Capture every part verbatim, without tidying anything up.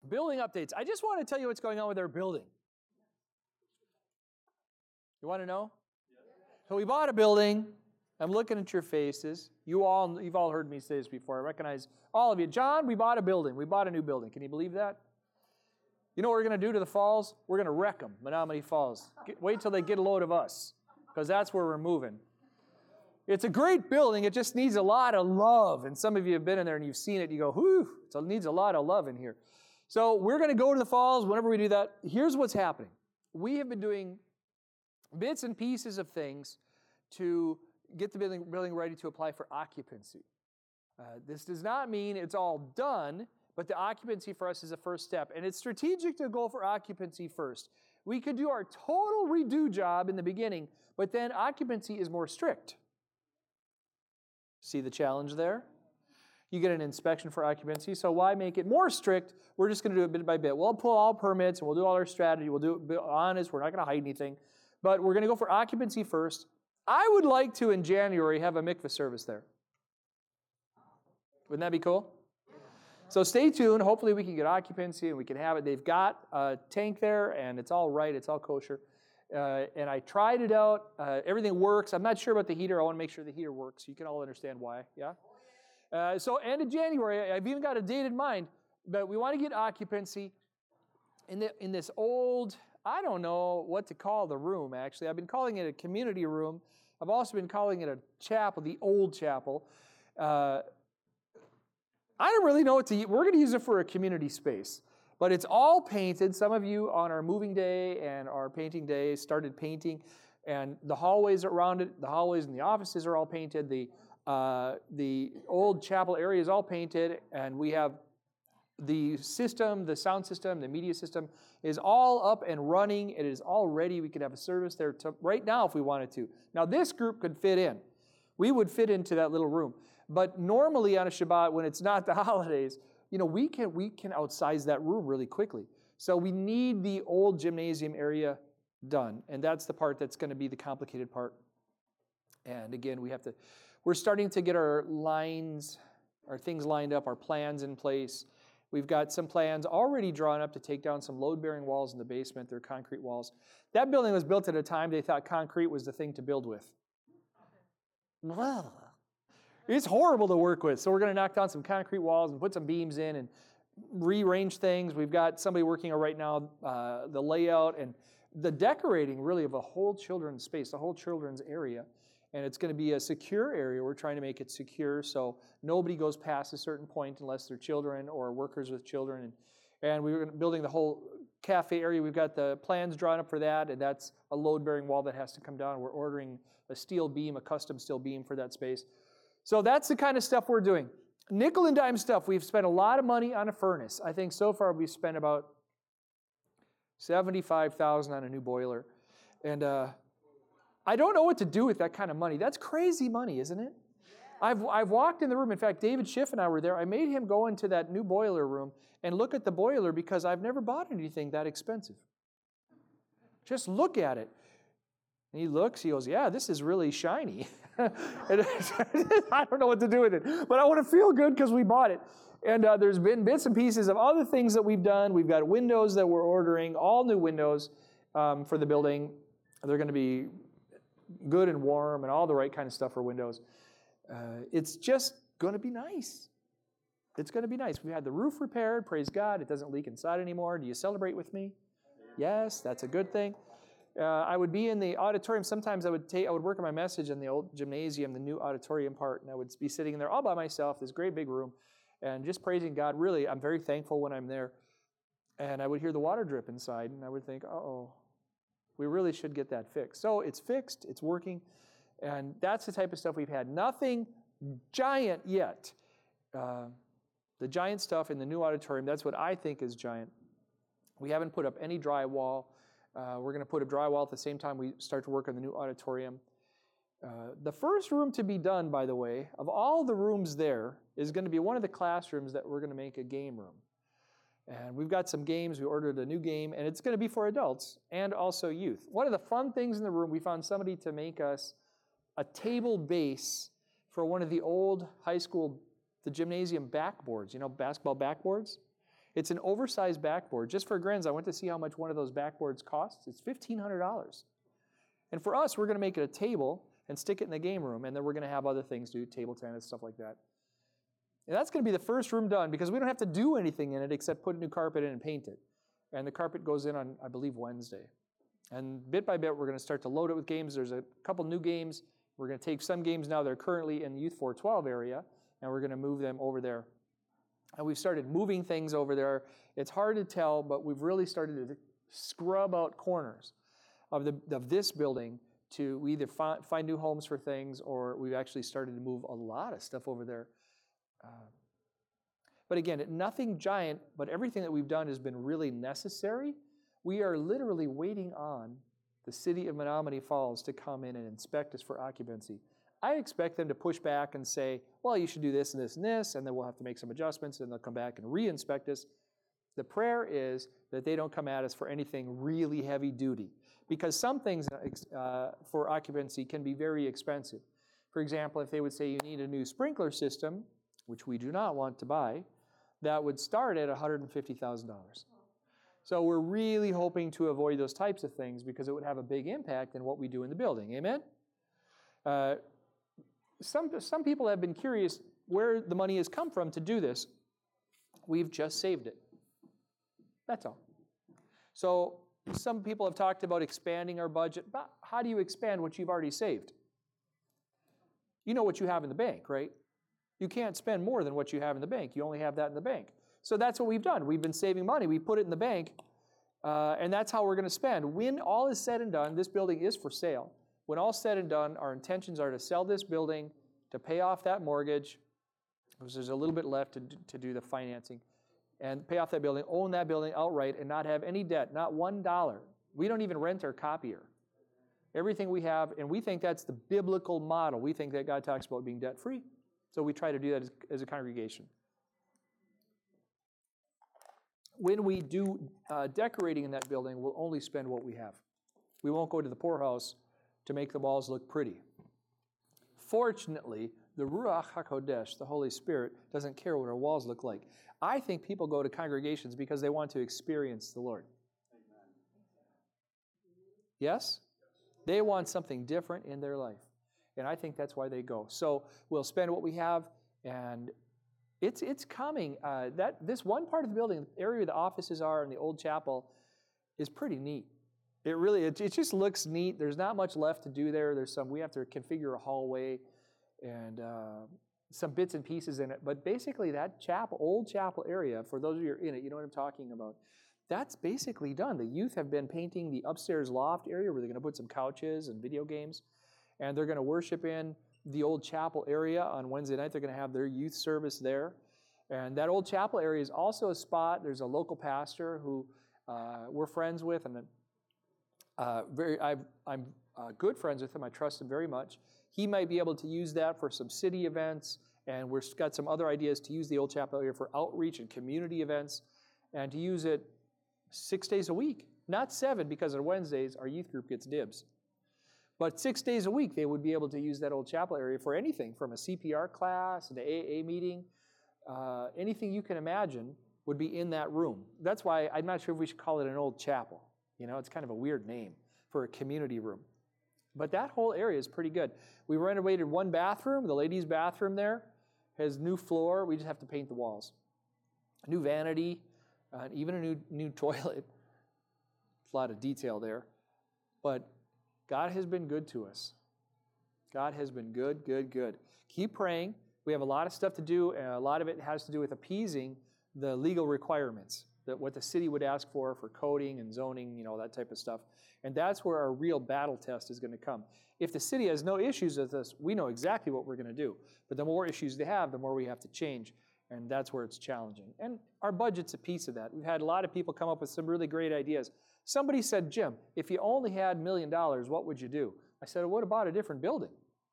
Building updates. I just want to tell you what's going on with our building. You want to know? So we bought a building. I'm looking at your faces. You all, you've all heard me say this before. I recognize all of you. John, we bought a building. We bought a new building. Can you believe that? You know what we're going to do to the falls? We're going to wreck them, Menominee Falls. Get, wait till they get a load of us, because that's where we're moving. It's a great building. It just needs a lot of love. And some of you have been in there and you've seen it. You go, whew, it needs a lot of love in here. So we're going to go to the falls whenever we do that. Here's what's happening. We have been doing bits and pieces of things to get the building, building ready to apply for occupancy. Uh, this does not mean it's all done, but the occupancy for us is a first step. And it's strategic to go for occupancy first. We could do our total redo job in the beginning, but then occupancy is more strict. See the challenge there? You get an inspection for occupancy, so why make it more strict? We're just going to do it bit by bit. We'll pull all permits, and we'll do all our strategy. We'll do it honest. We're not going to hide anything. But we're going to go for occupancy first. I would like to, in January, have a mikveh service there. Wouldn't that be cool? So stay tuned. Hopefully we can get occupancy and we can have it. They've got a tank there, and it's all right. It's all kosher. Uh, and I tried it out. Uh, everything works. I'm not sure about the heater. I want to make sure the heater works. You can all understand why. Yeah? Uh, so end of January, I've even got a date in mind. But we want to get occupancy in, the, in this old, I don't know what to call the room, actually. I've been calling it a community room. I've also been calling it a chapel, the old chapel. Uh, I don't really know what to use. We're going to use it for a community space. But it's all painted. Some of you on our moving day and our painting day started painting. And the hallways around it, the hallways and the offices are all painted. The, uh, the old chapel area is all painted. And we have the system, the sound system, the media system is all up and running. It is all ready. We could have a service there to, right now if we wanted to. Now this group could fit in. We would fit into that little room. But normally on a Shabbat, when it's not the holidays, you know, we can we can outsize that room really quickly. So we need the old gymnasium area done, and that's the part that's going to be the complicated part. And again, we have to, we're starting to get our lines, our things lined up, our plans in place. We've got some plans already drawn up to take down some load-bearing walls in the basement. They're concrete walls. That building was built at a time they thought concrete was the thing to build with. Wow. It's horrible to work with. So we're going to knock down some concrete walls and put some beams in and rearrange things. We've got somebody working on right now uh, the layout and the decorating really of a whole children's space, the whole children's area. And it's going to be a secure area. We're trying to make it secure so nobody goes past a certain point unless they're children or workers with children. And, and we're building the whole cafe area. We've got the plans drawn up for that, and that's a load-bearing wall that has to come down. We're ordering a steel beam, a custom steel beam for that space. So that's the kind of stuff we're doing. Nickel and dime stuff. We've spent a lot of money on a furnace. I think so far we've spent about seventy-five thousand dollars on a new boiler. And uh, I don't know what to do with that kind of money. That's crazy money, isn't it? I've, I've walked in the room. In fact, David Schiff and I were there. I made him go into that new boiler room and look at the boiler because I've never bought anything that expensive. Just look at it. And he looks, he goes, yeah, this is really shiny. I don't know what to do with it, but I want to feel good because we bought it. And uh, there's been bits and pieces of other things that we've done. We've got windows that we're ordering, all new windows um, for the building. They're going to be good and warm and all the right kind of stuff for windows. Uh, it's just going to be nice. It's going to be nice. We had the roof repaired. Praise God. It doesn't leak inside anymore. Do you celebrate with me? Yes, that's a good thing. Uh, I would be in the auditorium. Sometimes I would take, I would work on my message in the old gymnasium, the new auditorium part, and I would be sitting in there all by myself, this great big room, and just praising God. Really, I'm very thankful when I'm there. And I would hear the water drip inside, and I would think, uh-oh, we really should get that fixed. So it's fixed, it's working, and that's the type of stuff we've had. Nothing giant yet. Uh, the giant stuff in the new auditorium, that's what I think is giant. We haven't put up any drywall. Uh, we're going to put up drywall at the same time we start to work on the new auditorium. Uh, the first room to be done, by the way, of all the rooms there, is going to be one of the classrooms that we're going to make a game room. And we've got some games. We ordered a new game, and it's going to be for adults and also youth. One of the fun things in the room, we found somebody to make us a table base for one of the old high school, the gymnasium backboards, you know, basketball backboards. It's an oversized backboard. Just for grins, I went to see how much one of those backboards costs. It's fifteen hundred dollars. And for us, we're going to make it a table and stick it in the game room, and then we're going to have other things, do table tennis, stuff like that. And that's going to be the first room done because we don't have to do anything in it except put a new carpet in and paint it. And the carpet goes in on, I believe, Wednesday. And bit by bit, we're going to start to load it with games. There's a couple new games. We're going to take some games now that are currently in the Youth four twelve area, and we're going to move them over there. And we've started moving things over there. It's hard to tell, but we've really started to scrub out corners of, the, of this building to either find, find new homes for things, or we've actually started to move a lot of stuff over there. Uh, but again, nothing giant, but everything that we've done has been really necessary. We are literally waiting on the city of Menominee Falls to come in and inspect us for occupancy. I expect them to push back and say, well, you should do this and this and this, and then we'll have to make some adjustments, and they'll come back and re-inspect us. The prayer is that they don't come at us for anything really heavy duty, because some things uh, for occupancy can be very expensive. For example, if they would say you need a new sprinkler system, which we do not want to buy, that would start at one hundred fifty thousand dollars. So we're really hoping to avoid those types of things because it would have a big impact in what we do in the building. Amen? Uh, some, some people have been curious where the money has come from to do this. We've just saved it. That's all. So some people have talked about expanding our budget. But how do you expand what you've already saved? You know what you have in the bank, right? You can't spend more than what you have in the bank. You only have that in the bank. So that's what we've done. We've been saving money. We put it in the bank, uh, and that's how we're going to spend. When all is said and done, this building is for sale. When all's said and done, our intentions are to sell this building, to pay off that mortgage, because there's a little bit left to, to do the financing, and pay off that building, own that building outright, and not have any debt, not one dollar. We don't even rent our copier. Everything we have, and we think that's the biblical model. We think that God talks about being debt-free. So we try to do that as, as a congregation. When we do uh, decorating in that building, we'll only spend what we have. We won't go to the poorhouse to make the walls look pretty. Fortunately, the Ruach HaKodesh, the Holy Spirit, doesn't care what our walls look like. I think people go to congregations because they want to experience the Lord. Amen. Yes? They want something different in their life. And I think that's why they go. So we'll spend what we have, and it's it's coming. Uh, that this one part of the building, the area where the offices are and the old chapel, is pretty neat. It really, it, it just looks neat. There's not much left to do there. There's some, we have to configure a hallway and uh, some bits and pieces in it. But basically that chapel, old chapel area, for those of you who are in it, you know what I'm talking about. That's basically done. The youth have been painting the upstairs loft area where they're going to put some couches and video games. And they're going to worship in the old chapel area on Wednesday night. They're going to have their youth service there. And that old chapel area is also a spot. There's a local pastor who uh, we're friends with, and uh, very I've, I'm uh, good friends with him. I trust him very much. He might be able to use that for some city events, and we've got some other ideas to use the old chapel area for outreach and community events, and to use it six days a week. Not seven, because on Wednesdays our youth group gets dibs. But six days a week, they would be able to use that old chapel area for anything, from a C P R class, an A A meeting, uh, anything you can imagine would be in that room. That's why I'm not sure if we should call it an old chapel. You know, it's kind of a weird name for a community room. But that whole area is pretty good. We renovated one bathroom. The ladies' bathroom there has new floor. We just have to paint the walls. A new vanity, uh, even a new, new toilet. A lot of detail there. But God has been good to us. God has been good, good, good. Keep praying. We have a lot of stuff to do, and a lot of it has to do with appeasing the legal requirements, that what the city would ask for, for coding and zoning, you know, that type of stuff. And that's where our real battle test is going to come. If the city has no issues with us, we know exactly what we're going to do. But the more issues they have, the more we have to change. And that's where it's challenging. And our budget's a piece of that. We've had a lot of people come up with some really great ideas. Somebody said, Jim, if you only had a million dollars, what would you do? I said, well, what about a different building?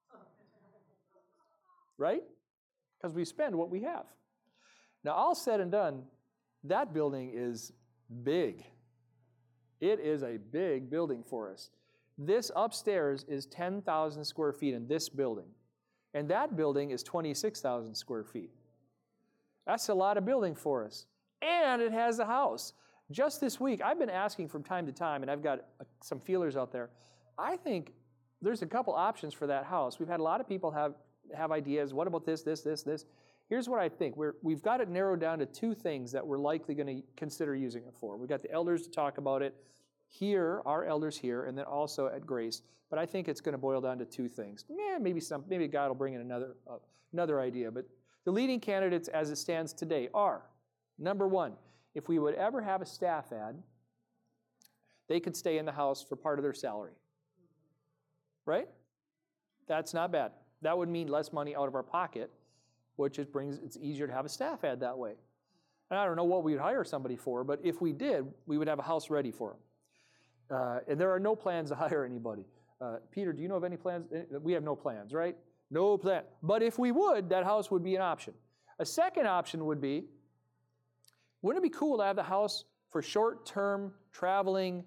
Right? Because we spend what we have. Now, all said and done, that building is big. It is a big building for us. This upstairs is ten thousand square feet in this building. And that building is twenty-six thousand square feet. That's a lot of building for us. and it has a house. Just this week, I've been asking from time to time, and I've got uh, some feelers out there. I think there's a couple options for that house. We've had a lot of people have, have ideas. What about this, this, this, this? Here's what I think. We're, we've got it narrowed down to two things that we're likely going to consider using it for. We've got the elders to talk about it here, our elders here, and then also at Grace. But I think it's going to boil down to two things. Yeah, maybe some, maybe God will bring in another, uh, another idea. But the leading candidates as it stands today are, number one, if we would ever have a staff add, they could stay in the house for part of their salary. Right? That's not bad. That would mean less money out of our pocket, which it brings, it's easier to have a staff add that way. And I don't know what we would hire somebody for, but if we did, we would have a house ready for them. Uh, and there are no plans to hire anybody. Uh, Peter, do you know of any plans? We have no plans, right? No plan. But if we would, that house would be an option. A second option would be, wouldn't it be cool to have the house for short-term traveling?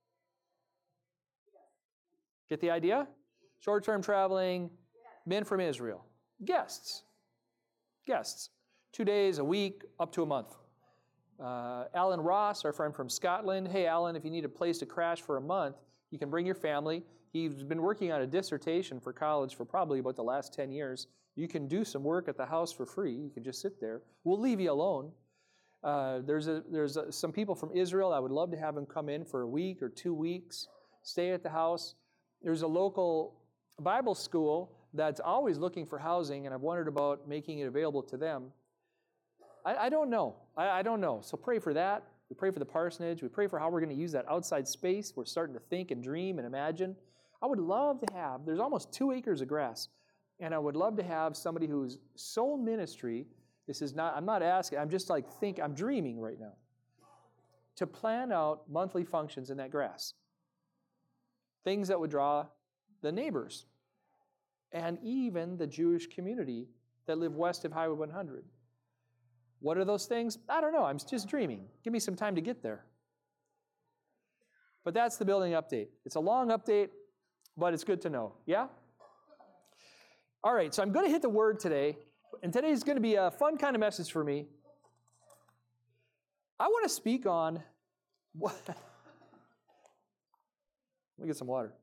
Get the idea? Short-term traveling, men from Israel. Guests. Guests. Two days, a week, up to a month. Uh, Alan Ross, our friend from Scotland. Hey, Alan, if you need a place to crash for a month, you can bring your family. He's been working on a dissertation for college for probably about the last ten years. You can do some work at the house for free. You can just sit there. We'll leave you alone. Uh, there's a, there's a, some people from Israel. I would love to have them come in for a week or two weeks, stay at the house. There's a local Bible school that's always looking for housing, and I've wondered about making it available to them. I, I don't know. I, I don't know. So pray for that. We pray for the parsonage. We pray for how we're going to use that outside space. We're starting to think and dream and imagine. I would love to have, there's almost two acres of grass, and I would love to have somebody whose sole ministry, this is not, I'm not asking, I'm just like think, I'm dreaming right now, to plan out monthly functions in that grass. Things that would draw the neighbors and even the Jewish community that live west of Highway one hundred. What are those things? I don't know. I'm just dreaming. Give me some time to get there. But that's the building update. It's a long update, but it's good to know. Yeah? All right, so I'm going to hit the word today, and today's going to be a fun kind of message for me. I want to speak on what. Let me get some water.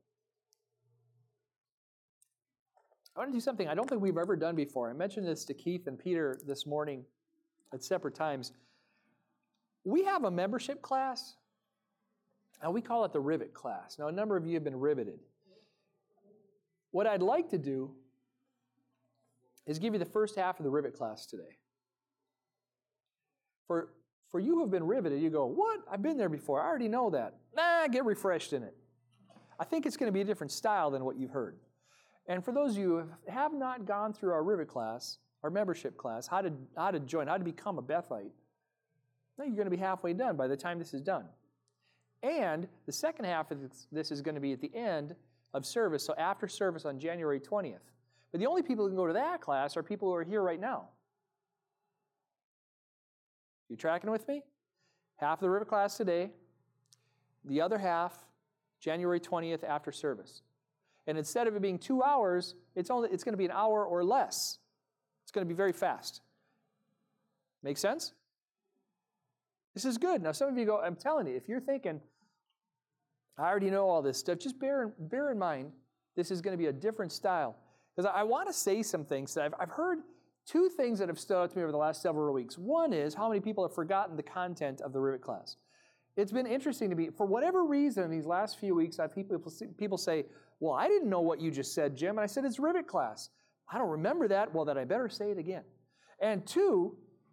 I want to do something I don't think we've ever done before. I mentioned this to Keith and Peter this morning at separate times. We have a membership class, and we call it the Rivet class. Now, a number of you have been riveted. What I'd like to do is give you the first half of the Rivet class today. For, for you who have been riveted, you go, what? I've been there before. I already know that. Nah, get refreshed in it. I think it's going to be a different style than what you've heard. And for those of you who have not gone through our Rivet class, our membership class, how to, how to join, how to become a Bethite, now you're going to be halfway done by the time this is done. And the second half of this is going to be at the end of service, so after service on January twentieth. But the only people who can go to that class are people who are here right now. You tracking with me? Half of the Rivet class today, the other half January twentieth after service. And instead of it being two hours, it's only it's going to be an hour or less. It's going to be very fast. Make sense? This is good. Now, some of you go, I'm telling you, if you're thinking, I already know all this stuff, just bear, bear in mind, this is going to be a different style. Because I, I want to say some things that I've, I've heard two things that have stood out to me over the last several weeks. One is how many people have forgotten the content of the Rivet class. It's been interesting to me. For whatever reason, these last few weeks, I've people, people say, well, I didn't know what you just said, Jim. And I said, it's Rivet class. I don't remember that. Well, then I better say it again. And two,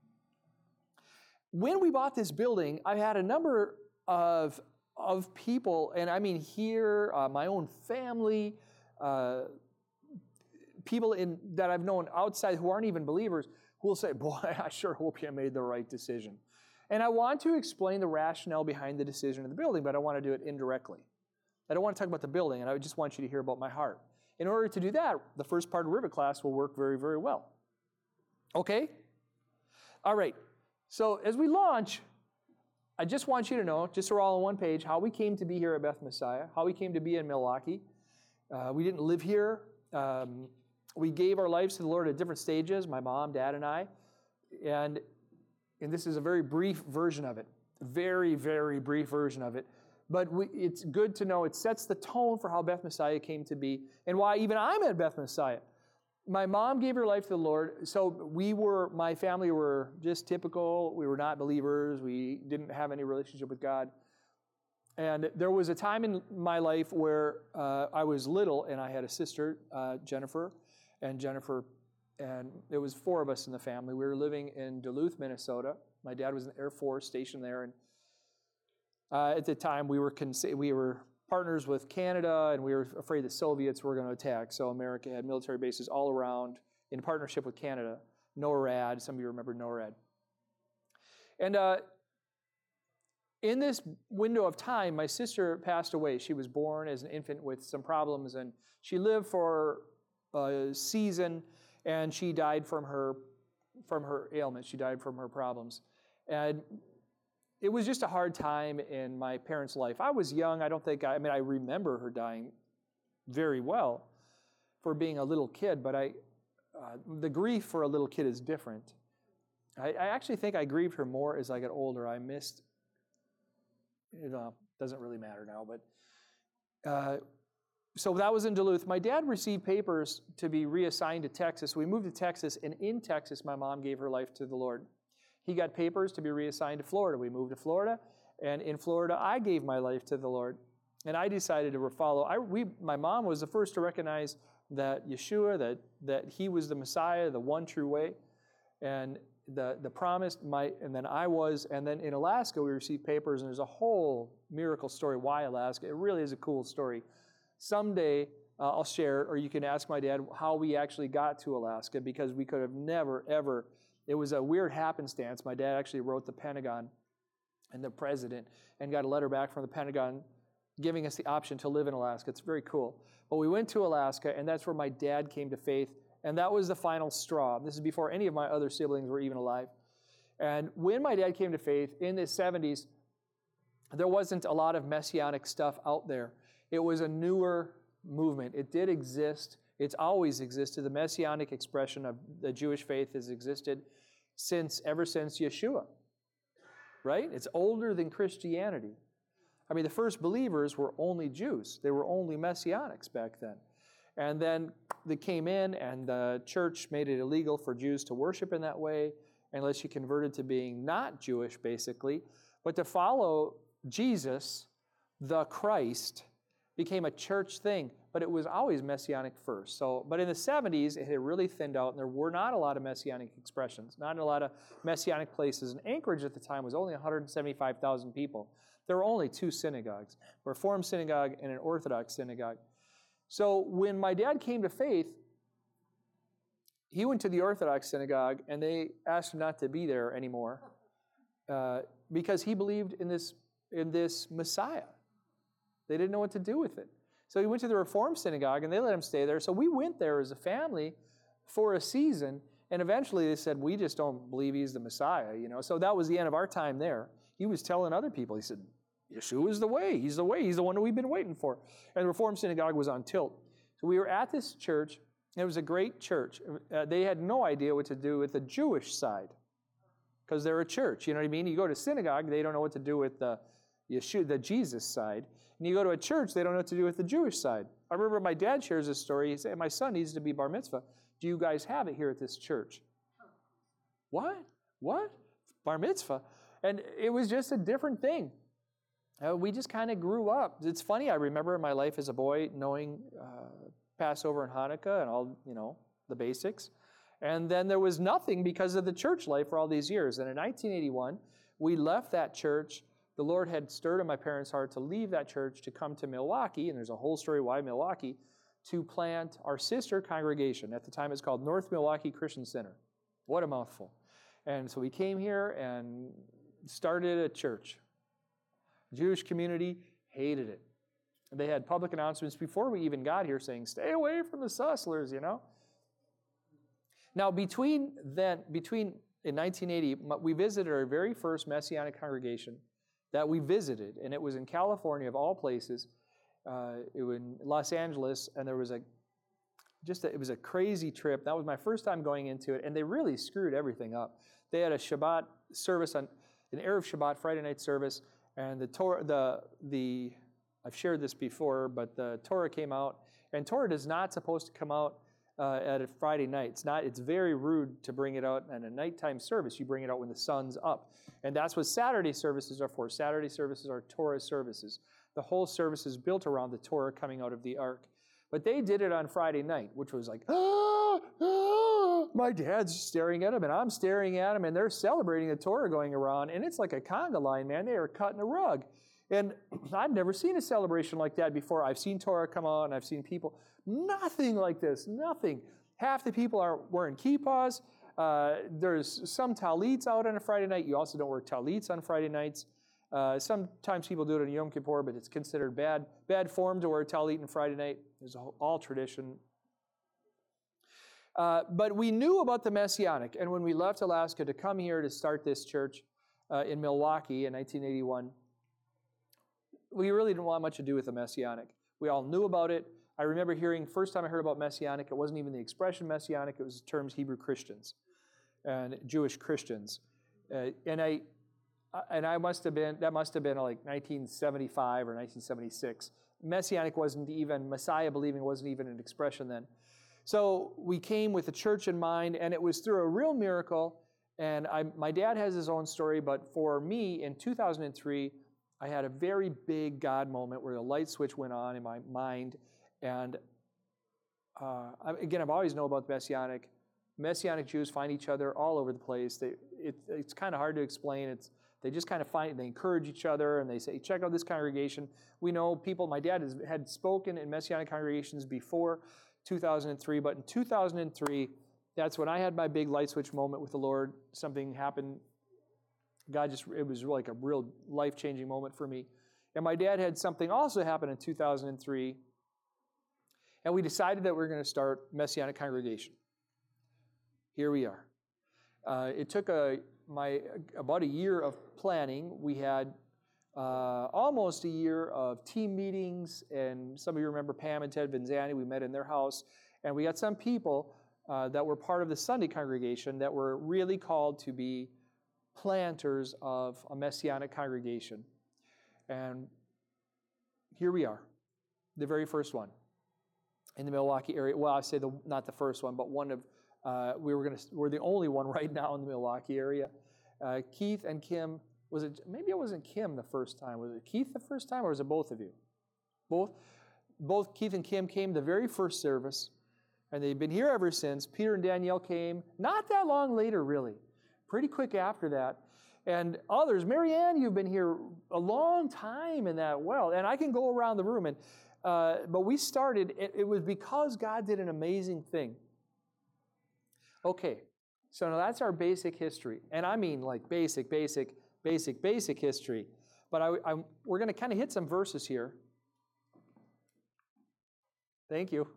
when we bought this building, I had a number of, of people, and I mean here, uh, my own family, uh, people in, that I've known outside who aren't even believers, who will say, boy, I sure hope you made the right decision. And I want to explain the rationale behind the decision of the building, but I want to do it indirectly. I don't want to talk about the building, and I just want you to hear about my heart. In order to do that, the first part of Rivet class will work very, very well. Okay? All right. So as we launch, I just want you to know, just so we're all on one page, how we came to be here at Beth Messiah, how we came to be in Milwaukee. Uh, we didn't live here. Um, we gave our lives to the Lord at different stages, my mom, dad, and I. And and this is a very brief version of it, very, very brief version of it, but we, it's good to know it sets the tone for how Beth Messiah came to be and why even I'm at Beth Messiah. My mom gave her life to the Lord, so we were, my family were just typical. We were not believers. We didn't have any relationship with God. And there was a time in my life where uh, I was little, and I had a sister, uh, Jennifer, and Jennifer, and there was four of us in the family. We were living in Duluth, Minnesota. My dad was in the Air Force stationed there, and uh, at the time we were cons- we were partners with Canada, and we were afraid the Soviets were going to attack. So America had military bases all around in partnership with Canada. NORAD, some of you remember NORAD. And uh, in this window of time, my sister passed away. She was born as an infant with some problems, and she lived for a season, and she died from her from her ailment. She died from her problems. And it was just a hard time in my parents' life. I was young. I don't think, I, I mean, I remember her dying very well for being a little kid, but I, uh, the grief for a little kid is different. I, I actually think I grieved her more as I got older. I missed, you know, doesn't really matter now, but, uh, so that was in Duluth. My dad received papers to be reassigned to Texas. We moved to Texas, and in Texas, my mom gave her life to the Lord. He got papers to be reassigned to Florida. We moved to Florida, and in Florida, I gave my life to the Lord, and I decided to follow. I, we, my mom was the first to recognize that Yeshua, that, that He was the Messiah, the one true way, and the, the promised might, and then I was, and then in Alaska, we received papers, and there's a whole miracle story, why Alaska. It really is a cool story. Someday, uh, I'll share, or you can ask my dad how we actually got to Alaska, because we could have never, ever. It was a weird happenstance. My dad actually wrote the Pentagon and the president and got a letter back from the Pentagon giving us the option to live in Alaska. It's very cool. But we went to Alaska, and that's where my dad came to faith, and that was the final straw. This is before any of my other siblings were even alive. And when my dad came to faith in the seventies, there wasn't a lot of messianic stuff out there. It was a newer movement. It did exist. It's always existed. The messianic expression of the Jewish faith has existed since, ever since Yeshua, right? It's older than Christianity. I mean, the first believers were only Jews. They were only messianics back then. And then they came in, and the church made it illegal for Jews to worship in that way unless you converted to being not Jewish, basically. But to follow Jesus, the Christ, became a church thing, but it was always messianic first. So, but in the seventies, it had really thinned out, and there were not a lot of messianic expressions, not a lot of messianic places. And Anchorage at the time was only one hundred seventy-five thousand people. There were only two synagogues, a Reformed synagogue and an Orthodox synagogue. So when my dad came to faith, he went to the Orthodox synagogue, and they asked him not to be there anymore uh, because he believed in this, in this Messiah. They didn't know what to do with it. So he went to the Reformed synagogue, and they let him stay there. So we went there as a family for a season, and eventually they said, we just don't believe He's the Messiah, you know. So that was the end of our time there. He was telling other people, he said, Yeshua is the way. He's the way. He's the one that we've been waiting for. And the Reformed synagogue was on tilt. So we were at this church. It was a great church. Uh, they had no idea what to do with the Jewish side because they're a church. You know what I mean? You go to synagogue, they don't know what to do with the Yeshua, the Jesus side. And you go to a church, they don't know what to do with the Jewish side. I remember my dad shares this story. He said, my son needs to be bar mitzvah. Do you guys have it here at this church? What? What? Bar mitzvah? And it was just a different thing. Uh, we just kind of grew up. It's funny, I remember in my life as a boy knowing uh, Passover and Hanukkah and all, you know, the basics. And then there was nothing because of the church life for all these years. And in nineteen eighty-one, we left that church. The Lord had stirred in my parents' heart to leave that church to come to Milwaukee, and there's a whole story why Milwaukee, to plant our sister congregation. At the time, it's called North Milwaukee Christian Center. What a mouthful. And so we came here and started a church. The Jewish community hated it. They had public announcements before we even got here saying, stay away from the Susslers, you know. Now, between then, between in nineteen eighty, we visited our very first Messianic congregation that we visited, and it was in California, of all places. Uh, it was in Los Angeles, and there was a just a, it was a crazy trip. That was my first time going into it, and they really screwed everything up. They had a Shabbat service on an Erev Shabbat Friday night service, and the Torah, the the I've shared this before, but the Torah came out, and Torah is not supposed to come out uh, at a Friday night. It's not. It's very rude to bring it out in a nighttime service. You bring it out when the sun's up, and that's what Saturday services are for. Saturday services are Torah services. The whole service is built around the Torah coming out of the ark. But they did it on Friday night, which was like, ah, ah. My dad's staring at him, and I'm staring at him, and they're celebrating the Torah going around, and it's like a conga line, man. They are cutting a rug. And I've never seen a celebration like that before. I've seen Torah come out, and I've seen people, nothing like this, nothing. Half the people are wearing kippahs. Uh, there's some talits out on a Friday night. You also don't wear talits on Friday nights. Uh, sometimes people do it on Yom Kippur, but it's considered bad bad form to wear a talit on Friday night. It's all tradition. Uh, but we knew about the Messianic, and when we left Alaska to come here to start this church uh, in Milwaukee in nineteen eighty-one, we really didn't want much to do with the Messianic. We all knew about it. I remember hearing, first time I heard about Messianic, it wasn't even the expression Messianic, it was the terms Hebrew Christians and Jewish Christians. Uh, and I and I must have been, that must have been like nineteen seventy-five or nineteen seventy-six. Messianic wasn't even, Messiah believing wasn't even an expression then. So we came with the church in mind, and it was through a real miracle. And I, my dad has his own story, but for me, in two thousand three, I had a very big God moment where the light switch went on in my mind. And uh, again, I've always known about the Messianic. Messianic Jews find each other all over the place. They, it, it's kind of hard to explain. It's They just kind of find, they encourage each other, and they say, check out this congregation. We know people, my dad has, had spoken in Messianic congregations before two thousand three, but in two thousand three, that's when I had my big light switch moment with the Lord. Something happened. God just, it was like a real life-changing moment for me. And my dad had something also happen in two thousand three, and we decided that we were going to start Messianic congregation. Here we are. Uh, it took a my about a year of planning. We had uh, almost a year of team meetings, and some of you remember Pam and Ted Vinzani. We met in their house, and we got some people uh, that were part of the Sunday congregation that were really called to be planters of a Messianic congregation. And here we are, the very first one in the Milwaukee area. Well, I say the not the first one, but one of Uh, we were going to. We're the only one right now in the Milwaukee area. Uh, Keith and Kim. Was it? Maybe it wasn't Kim the first time. Was it Keith the first time, or was it both of you? Both. Both Keith and Kim came the very first service, and they've been here ever since. Peter and Danielle came not that long later, really, pretty quick after that. And others, Marianne, you've been here a long time in that well, and I can go around the room. And uh, but we started. It, it was because God did an amazing thing. Okay, so now that's our basic history. And I mean like basic, basic, basic, basic history. But I, I, we're going to kind of hit some verses here. Thank you.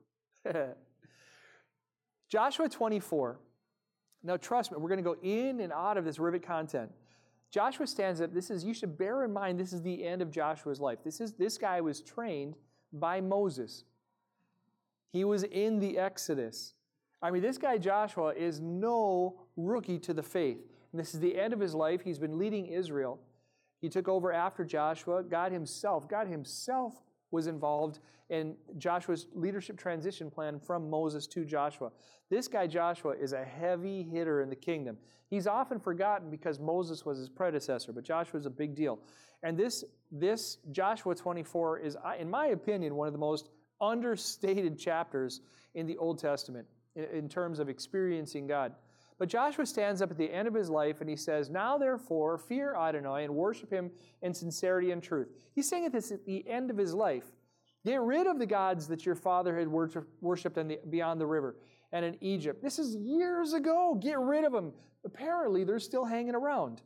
Joshua twenty-four. Now trust me, we're going to go in and out of this rivet content. Joshua stands up. This is, you should bear in mind, this is the end of Joshua's life. This is this guy was trained by Moses. He was in the Exodus. I mean, this guy Joshua is no rookie to the faith. And this is the end of his life. He's been leading Israel. He took over after Joshua. God himself, God himself was involved in Joshua's leadership transition plan from Moses to Joshua. This guy Joshua is a heavy hitter in the kingdom. He's often forgotten because Moses was his predecessor, but Joshua is a big deal. And this, this Joshua twenty-four is, in my opinion, one of the most understated chapters in the Old Testament in terms of experiencing God. But Joshua stands up at the end of his life and he says, now therefore fear Adonai and worship him in sincerity and truth. He's saying this at the end of his life. Get rid of the gods that your father had worshipped in the, beyond the river and in Egypt. This is years ago. Get rid of them. Apparently they're still hanging around.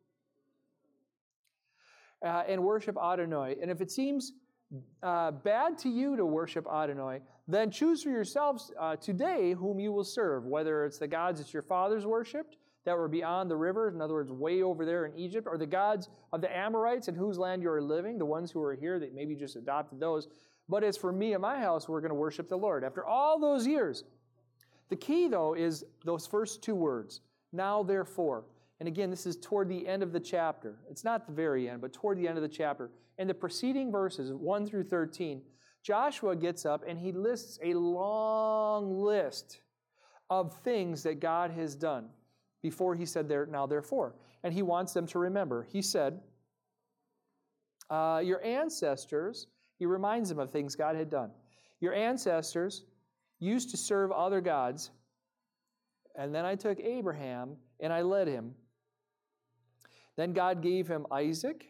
Uh, and worship Adonai. And if it seems uh, bad to you to worship Adonai, then choose for yourselves uh, today whom you will serve, whether it's the gods that your fathers worshipped that were beyond the river, in other words, way over there in Egypt, or the gods of the Amorites in whose land you are living, the ones who are here that maybe just adopted those. But as for me and my house, we're going to worship the Lord. After all those years. The key, though, is those first two words. Now, therefore. And again, this is toward the end of the chapter. It's not the very end, but toward the end of the chapter. And the preceding verses, one through thirteen, Joshua gets up and he lists a long list of things that God has done before he said, there, now therefore. And he wants them to remember. He said, uh, your ancestors, he reminds them of things God had done. Your ancestors used to serve other gods, and then I took Abraham and I led him. Then God gave him Isaac.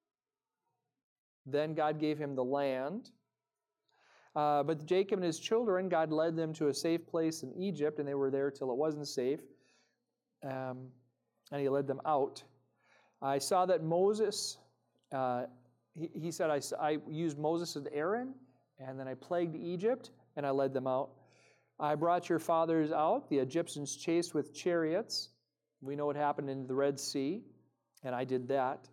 Then God gave him the land. Uh, but Jacob and his children, God led them to a safe place in Egypt, and they were there till it wasn't safe. Um, and he led them out. I saw that Moses, uh, he, he said, I, I used Moses and Aaron, and then I plagued Egypt, and I led them out. I brought your fathers out. The Egyptians chased with chariots. We know what happened in the Red Sea, and I did that.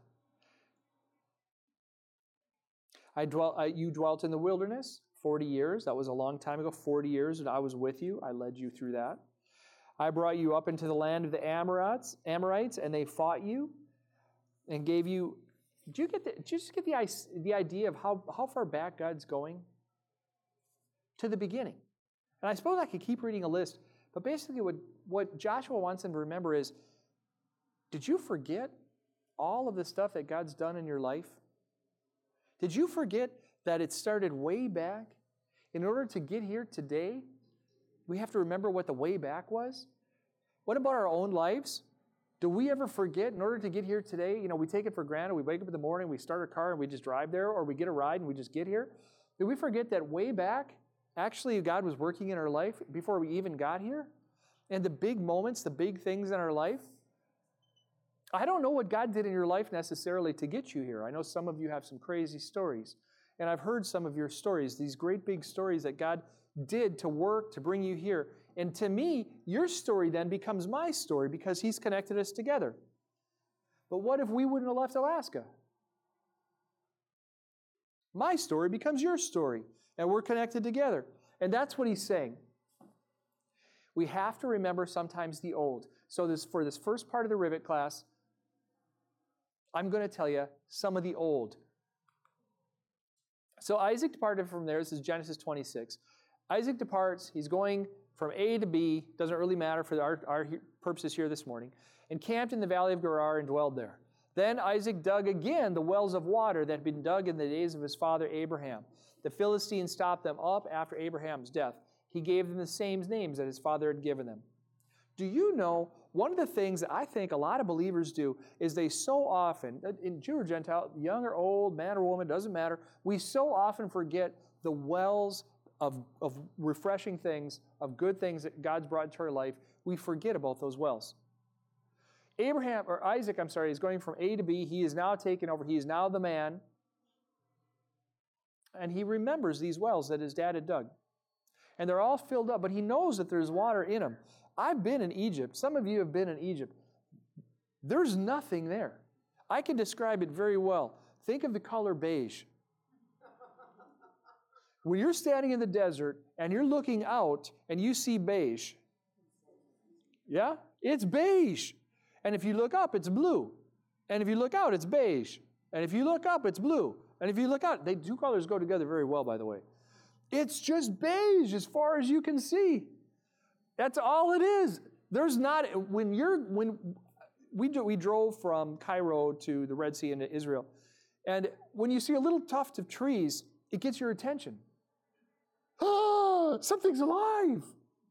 I dwelt, I, you dwelt in the wilderness forty years. That was a long time ago, forty years, and I was with you. I led you through that. I brought you up into the land of the Amorites, Amorites, and they fought you and gave you. Did you get the, did you just get the, the idea of how, how far back God's going? To the beginning. And I suppose I could keep reading a list, but basically what, what Joshua wants them to remember is, did you forget all of the stuff that God's done in your life? Did you forget that it started way back? In order to get here today, we have to remember what the way back was. What about our own lives? Do we ever forget, in order to get here today, you know, we take it for granted, we wake up in the morning, we start our car and we just drive there, or we get a ride and we just get here? Did we forget that way back, actually God was working in our life before we even got here? And the big moments, the big things in our life? I don't know what God did in your life necessarily to get you here. I know some of you have some crazy stories. And I've heard some of your stories, these great big stories that God did to work to bring you here. And to me, your story then becomes my story because He's connected us together. But what if we wouldn't have left Alaska? My story becomes your story, and we're connected together. And that's what He's saying. We have to remember sometimes the old. So this, for this first part of the Rivet class, I'm going to tell you some of the old. So Isaac departed from there. This is Genesis twenty-six. Isaac departs. He's going from A to B. Doesn't really matter for our, our purposes here this morning. And camped in the valley of Gerar and dwelled there. Then Isaac dug again the wells of water that had been dug in the days of his father Abraham. The Philistines stopped them up after Abraham's death. He gave them the same names that his father had given them. Do you know, one of the things that I think a lot of believers do is they so often, in Jew or Gentile, young or old, man or woman, doesn't matter, we so often forget the wells of, of refreshing things, of good things that God's brought into our life. We forget about those wells. Abraham, or Isaac, I'm sorry, is going from A to B. He is now taken over. He is now the man. And he remembers these wells that his dad had dug. And they're all filled up, but he knows that there's water in them. I've been in Egypt. Some of you have been in Egypt. There's nothing there. I can describe it very well. Think of the color beige. When you're standing in the desert and you're looking out and you see beige, yeah, it's beige. And if you look up, it's blue. And if you look out, it's beige. And if you look up, it's blue. And if you look out, they two colors go together very well, by the way. It's just beige as far as you can see. That's all it is. There's not, when you're, when we do, we drove from Cairo to the Red Sea into Israel, and when you see a little tuft of trees, it gets your attention. Ah, something's alive.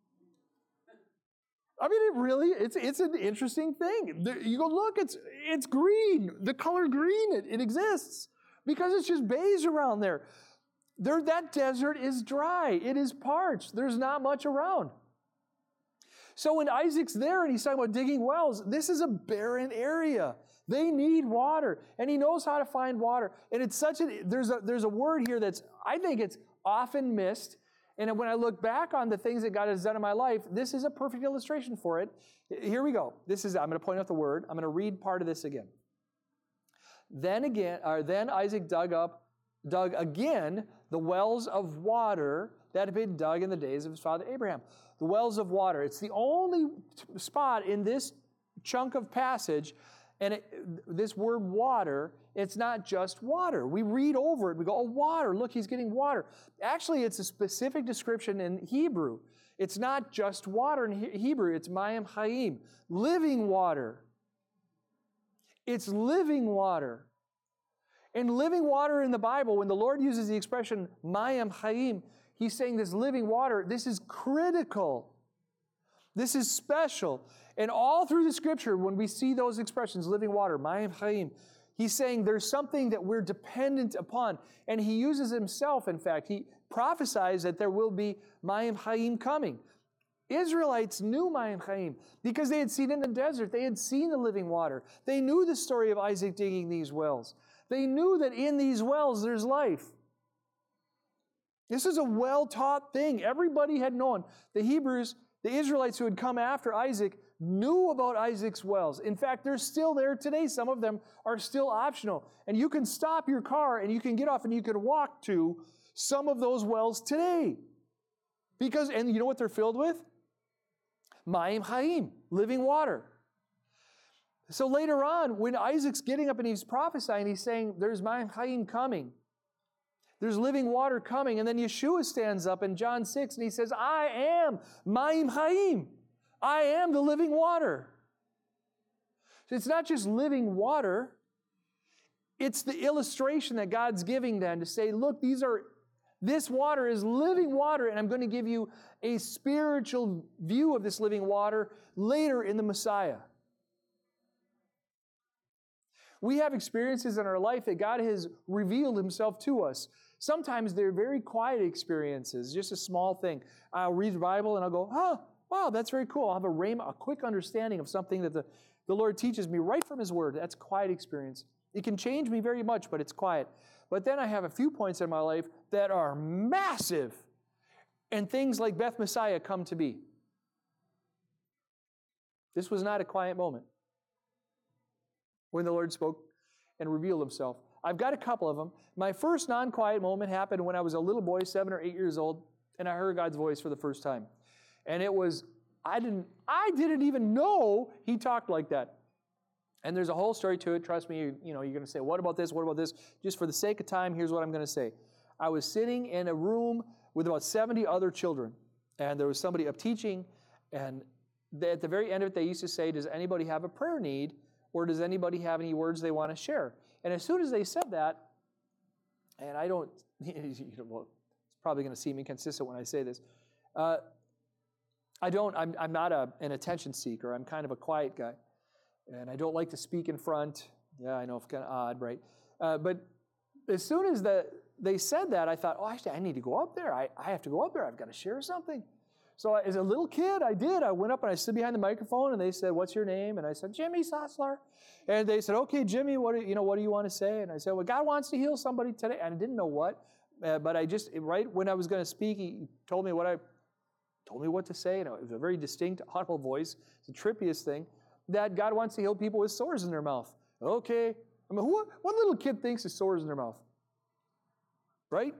I mean, it really, it's it's an interesting thing. You go, look, it's it's green. The color green, it, it exists because it's just beige around there. There, that desert is dry. It is parched. There's not much around. So when Isaac's there and he's talking about digging wells, this is a barren area. They need water, and he knows how to find water. And it's such a, there's a, there's a word here that's, I think it's often missed. And when I look back on the things that God has done in my life, this is a perfect illustration for it. Here we go. This is, I'm going to point out the word. I'm going to read part of this again. Then again, or then Isaac dug up dug again the wells of water that had been dug in the days of his father Abraham. The wells of water. It's the only spot in this chunk of passage, and it, this word water, it's not just water. We read over it, we go, oh, water, look, he's getting water. Actually, it's a specific description in Hebrew. It's not just water in he- Hebrew, it's mayim hayim, living water. It's living water. And living water in the Bible, when the Lord uses the expression mayim hayim, He's saying this living water, this is critical. This is special. And all through the Scripture, when we see those expressions, living water, mayim hayim, He's saying there's something that we're dependent upon. And He uses Himself, in fact. He prophesies that there will be mayim hayim coming. Israelites knew mayim hayim because they had seen in the desert. They had seen the living water. They knew the story of Isaac digging these wells. They knew that in these wells there's life. This is a well-taught thing. Everybody had known. The Hebrews, the Israelites who had come after Isaac, knew about Isaac's wells. In fact, they're still there today. Some of them are still optional. And you can stop your car and you can get off and you can walk to some of those wells today. Because, and you know what they're filled with? Mayim hayim, living water. So later on, when Isaac's getting up and he's prophesying, he's saying, there's mayim hayim coming. There's living water coming. And then Yeshua stands up in John six and he says, I am mayim hayim. I am the living water. So it's not just living water. It's the illustration that God's giving then to say, look, these are, this water is living water, and I'm going to give you a spiritual view of this living water later in the Messiah. We have experiences in our life that God has revealed Himself to us. Sometimes they're very quiet experiences, just a small thing. I'll read the Bible and I'll go, oh, wow, that's very cool. I'll have a rhema, a quick understanding of something that the, the Lord teaches me right from His Word. That's a quiet experience. It can change me very much, but it's quiet. But then I have a few points in my life that are massive, and things like Beth Messiah come to be. This was not a quiet moment when the Lord spoke and revealed Himself. I've got a couple of them. My first non-quiet moment happened when I was a little boy, seven or eight years old, and I heard God's voice for the first time. And it was, I didn't, I didn't even know He talked like that. And there's a whole story to it. Trust me, you, you know, you're going to say, what about this? What about this? Just for the sake of time, here's what I'm going to say. I was sitting in a room with about seventy other children, and there was somebody up teaching, and they, at the very end of it, they used to say, does anybody have a prayer need, or does anybody have any words they want to share? And as soon as they said that, and I don't, you know, well, it's probably going to seem inconsistent when I say this, uh, I don't, I'm, I'm not a, an attention seeker. I'm kind of a quiet guy. And I don't like to speak in front. Yeah, I know it's kind of odd, right? Uh, but as soon as the, they said that, I thought, oh, actually, I need to go up there. I, I have to go up there. I've got to share something. So as a little kid, I did. I went up and I stood behind the microphone, and they said, what's your name? And I said, Jimmy Sossler. And they said, okay, Jimmy, what do you know? What do you want to say? And I said, well, God wants to heal somebody today. And I didn't know what, uh, but I just, right when I was going to speak, He told me what I, told me what to say. And it was a very distinct, audible voice. It's the trippiest thing. That God wants to heal people with sores in their mouth. Okay. I mean, who, what little kid thinks of sores in their mouth? Right?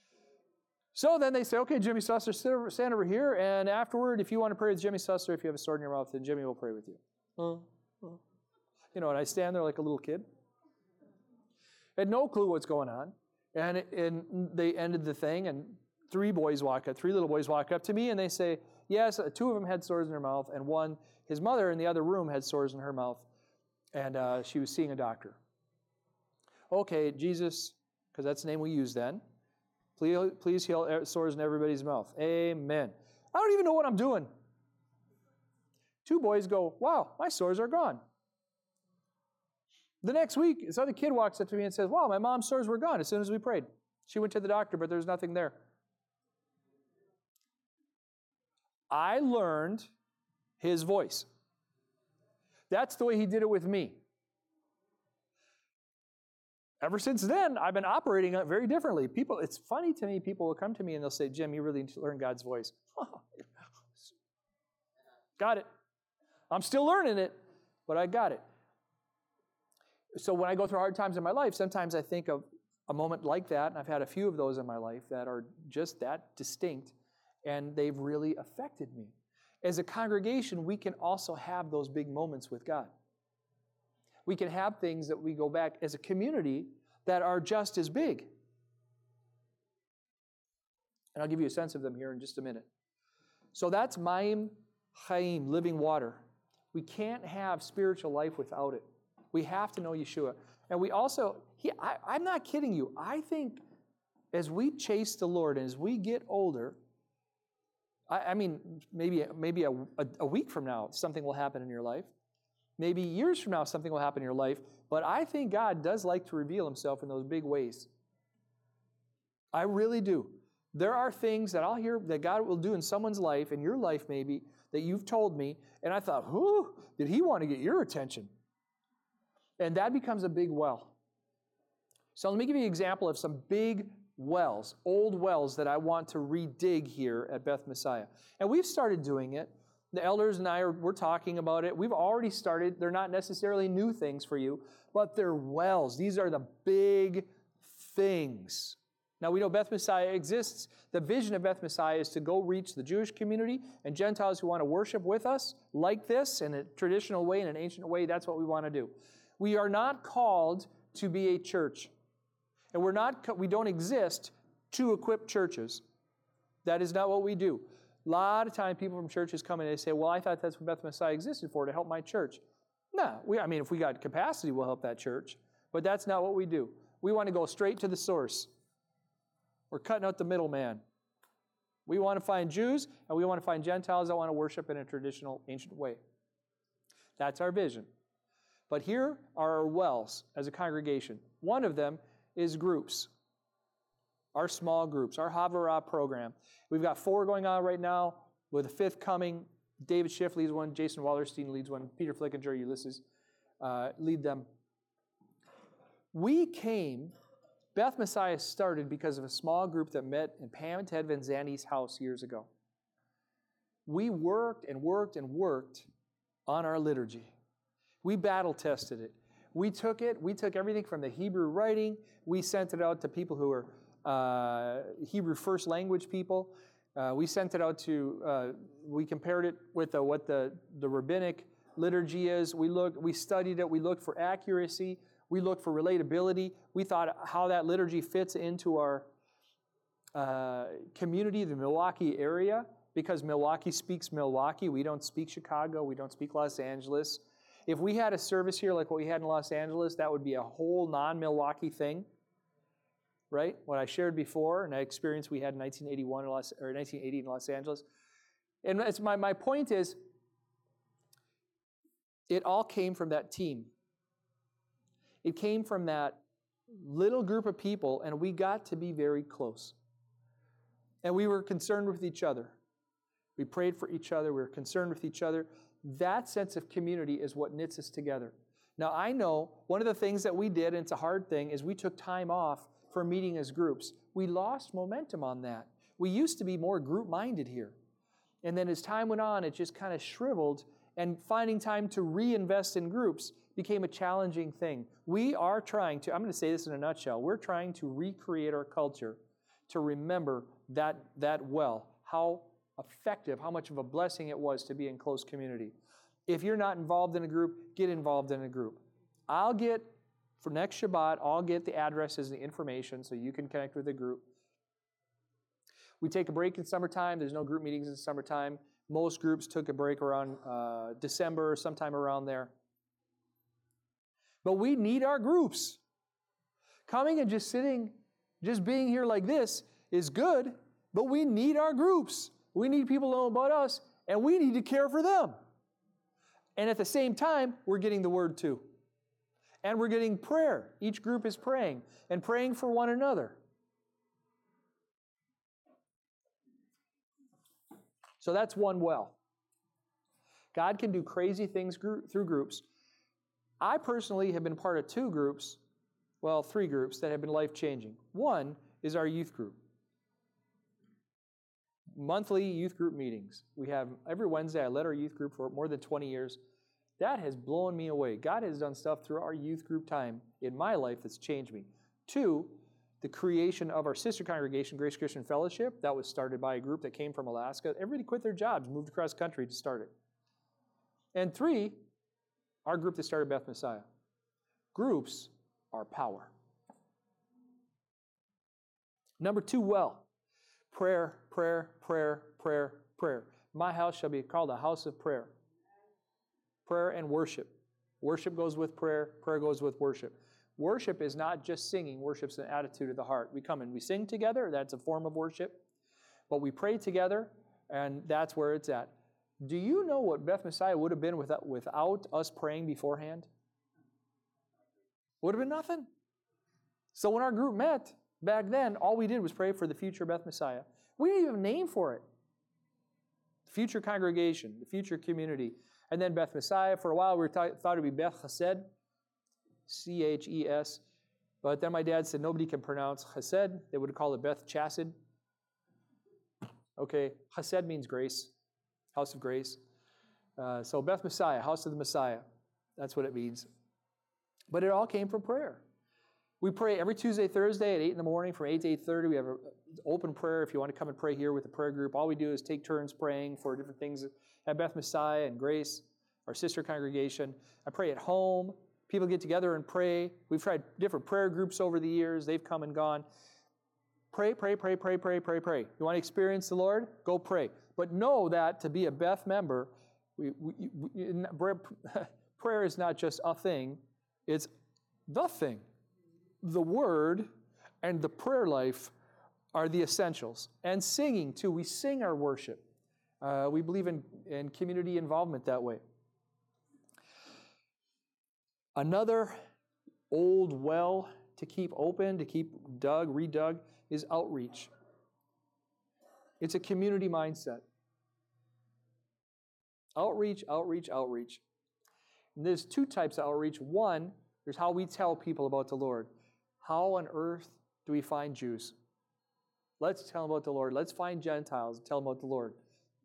So then they say, okay, Jimmy Susser, stand over here, and afterward, if you want to pray with Jimmy Susser, if you have a sword in your mouth, then Jimmy will pray with you. Uh, uh. You know, and I stand there like a little kid. I had no clue what's going on. And, it, and they ended the thing, and three boys walk up, three little boys walk up to me, and they say, yes, two of them had sores in their mouth, and one, his mother in the other room had sores in her mouth, and uh, she was seeing a doctor. Okay, Jesus, because that's the name we use then, please, please heal sores in everybody's mouth. Amen. I don't even know what I'm doing. Two boys go, wow, my sores are gone. The next week, this other kid walks up to me and says, wow, my mom's sores were gone as soon as we prayed. She went to the doctor, but there's nothing there. I learned His voice. That's the way He did it with me. Ever since then, I've been operating very differently. People, it's funny to me, people will come to me and they'll say, Jim, you really need to learn God's voice. Got it. I'm still learning it, but I got it. So when I go through hard times in my life, sometimes I think of a moment like that, and I've had a few of those in my life that are just that distinct, and they've really affected me. As a congregation, we can also have those big moments with God. We can have things that we go back as a community that are just as big. And I'll give you a sense of them here in just a minute. So that's Mayim Chaim, living water. We can't have spiritual life without it. We have to know Yeshua. And we also, he, I, I'm not kidding you, I think as we chase the Lord and as we get older, I, I mean, maybe, maybe a, a, a week from now something will happen in your life. Maybe years from now something will happen in your life. But I think God does like to reveal Himself in those big ways. I really do. There are things that I'll hear that God will do in someone's life, in your life maybe, that you've told me, and I thought, who did He want to get your attention? And that becomes a big well. So let me give you an example of some big wells, old wells that I want to redig here at Beth Messiah. And we've started doing it. The elders and I, are we're talking about it. We've already started. They're not necessarily new things for you, but they're wells. These are the big things. Now, we know Beth Messiah exists. The vision of Beth Messiah is to go reach the Jewish community and Gentiles who want to worship with us like this in a traditional way, in an ancient way. That's what we want to do. We are not called to be a church. And we're not, we don't exist to equip churches. That is not what we do. A lot of times people from churches come in and they say, well, I thought that's what Beth Messiah existed for, to help my church. No, we, I mean, if we got capacity, we'll help that church. But that's not what we do. We want to go straight to the source. We're cutting out the middleman. We want to find Jews, and we want to find Gentiles that want to worship in a traditional, ancient way. That's our vision. But here are our wells as a congregation. One of them is groups, our small groups, our Havurah program. We've got four going on right now, with a fifth coming. David Schiff leads one, Jason Wallerstein leads one, Peter Flickinger, Ulysses uh, lead them. We came, Beth Messiah started because of a small group that met in Pam and Ted Van Zandy's house years ago. We worked and worked and worked on our liturgy. We battle tested it. We took it, we took everything from the Hebrew writing, we sent it out to people who are uh, Hebrew first language people. Uh, we sent it out to, uh, we compared it with the, what the, the rabbinic liturgy is. We looked, we studied it, we looked for accuracy, we looked for relatability. We thought how that liturgy fits into our uh, community, the Milwaukee area, because Milwaukee speaks Milwaukee. We don't speak Chicago, we don't speak Los Angeles. If we had a service here like what we had in Los Angeles, that would be a whole non-Milwaukee thing, right? What I shared before, and an experience we had in nineteen eighty-one in Los, or nineteen eighty in Los Angeles. And it's my, my point is, it all came from that team. It came from that little group of people, and we got to be very close. And we were concerned with each other. We prayed for each other. We were concerned with each other. That sense of community is what knits us together. Now, I know one of the things that we did, and it's a hard thing, is we took time off for meeting as groups. We lost momentum on that. We used to be more group-minded here. And then as time went on, it just kind of shriveled, and finding time to reinvest in groups became a challenging thing. We are trying to, I'm going to say this in a nutshell, we're trying to recreate our culture to remember that, that well, how effective, how much of a blessing it was to be in close community. If you're not involved in a group, get involved in a group. I'll get, for next Shabbat, I'll get the addresses and the information so you can connect with a group. We take a break in summertime. There's no group meetings in summertime. Most groups took a break around uh, December, sometime around there. But we need our groups. Coming and just sitting, just being here like this is good, but we need our groups. We need people to know about us, and we need to care for them. And at the same time, we're getting the word too. And we're getting prayer. Each group is praying, and praying for one another. So that's one well. God can do crazy things through groups. I personally have been part of two groups, well, three groups that have been life-changing. One is our youth group. Monthly youth group meetings. We have every Wednesday. I led our youth group for more than twenty years. That has blown me away. God has done stuff through our youth group time in my life that's changed me. Two, the creation of our sister congregation, Grace Christian Fellowship. That was started by a group that came from Alaska. Everybody quit their jobs, moved across country to start it. And three, our group that started Beth Messiah. Groups are power. Number two, well. Prayer, prayer, prayer, prayer, prayer. My house shall be called a house of prayer. Prayer and worship. Worship goes with prayer. Prayer goes with worship. Worship is not just singing. Worship's an attitude of the heart. We come and we sing together. That's a form of worship. But we pray together, and that's where it's at. Do you know what Beth Messiah would have been without, without us praying beforehand? Would have been nothing. So when our group met back then, all we did was pray for the future Beth Messiah. We didn't even have a name for it. The future congregation, the future community. And then Beth Messiah. For a while, we thought it would be Beth Chesed, C H E S. But then my dad said nobody can pronounce Chesed. They would call it Beth Chassid. Okay, Chesed means grace, house of grace. Uh, so Beth Messiah, house of the Messiah. That's what it means. But it all came from prayer. We pray every Tuesday, Thursday at eight in the morning from eight to eight thirty. We have an open prayer if you want to come and pray here with the prayer group. All we do is take turns praying for different things at Beth Messiah and Grace, our sister congregation. I pray at home. People get together and pray. We've tried different prayer groups over the years. They've come and gone. Pray, pray, pray, pray, pray, pray, pray. You want to experience the Lord? Go pray. But know that to be a Beth member, we, we, we, prayer is not just a thing. It's the thing. The Word and the prayer life are the essentials. And singing, too. We sing our worship. Uh, we believe in, in community involvement that way. Another old well to keep open, to keep dug, redug, is outreach. It's a community mindset. Outreach, outreach, outreach. And there's two types of outreach. One, there's how we tell people about the Lord. How on earth do we find Jews? Let's tell them about the Lord. Let's find Gentiles and tell them about the Lord.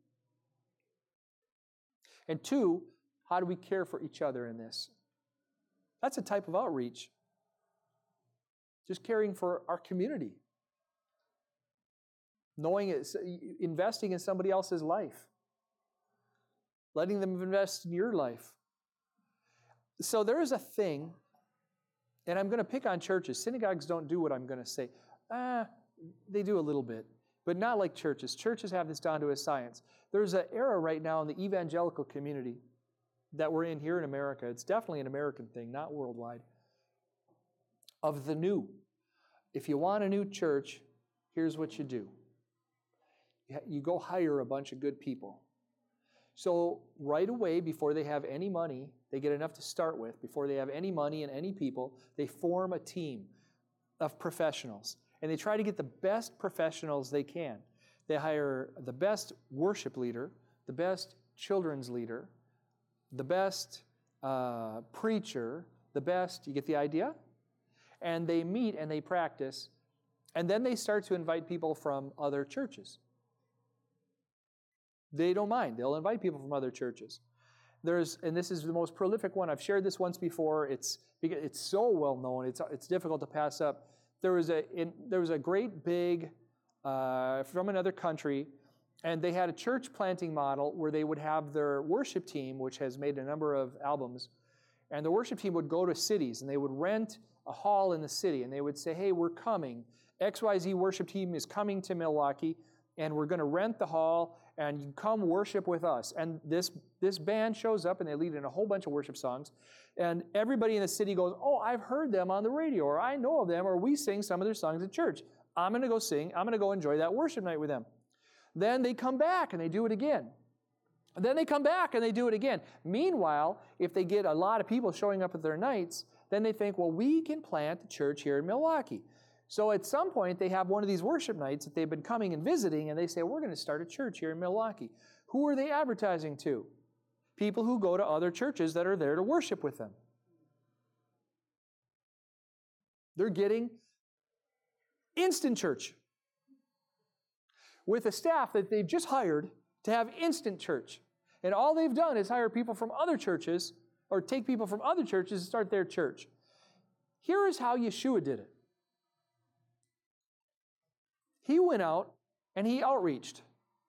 And two, how do we care for each other in this? That's a type of outreach. Just caring for our community. Knowing it, investing in somebody else's life. Letting them invest in your life. So there is a thing, and I'm going to pick on churches. Synagogues don't do what I'm going to say. Ah, they do a little bit, but not like churches. Churches have this down to a science. There's an era right now in the evangelical community that we're in here in America. It's definitely an American thing, not worldwide. Of the new. If you want a new church, here's what you do. You go hire a bunch of good people. So right away, before they have any money, they get enough to start with, before they have any money and any people, they form a team of professionals. And they try to get the best professionals they can. They hire the best worship leader, the best children's leader, the best uh, preacher, the best, you get the idea? And they meet and they practice. And then they start to invite people from other churches. They don't mind. They'll invite people from other churches. There's, and this is the most prolific one. I've shared this once before. It's it's so well known. It's it's difficult to pass up. There was a in, there was a great big uh, from another country, and they had a church planting model where they would have their worship team, which has made a number of albums, and the worship team would go to cities and they would rent a hall in the city, and they would say, "Hey, we're coming. X Y Z worship team is coming to Milwaukee, and we're going to rent the hall." And you come worship with us. And this, this band shows up, and they lead in a whole bunch of worship songs. And everybody in the city goes, "Oh, I've heard them on the radio," or "I know of them," or "We sing some of their songs at church. I'm going to go sing. I'm going to go enjoy that worship night with them." Then they come back, and they do it again. And then they come back, and they do it again. Meanwhile, if they get a lot of people showing up at their nights, then they think, well, we can plant a church here in Milwaukee. So at some point, they have one of these worship nights that they've been coming and visiting, and they say, we're going to start a church here in Milwaukee. Who are they advertising to? People who go to other churches that are there to worship with them. They're getting instant church with a staff that they've just hired to have instant church. And all they've done is hire people from other churches or take people from other churches to start their church. Here is how Yeshua did it. He went out and he outreached.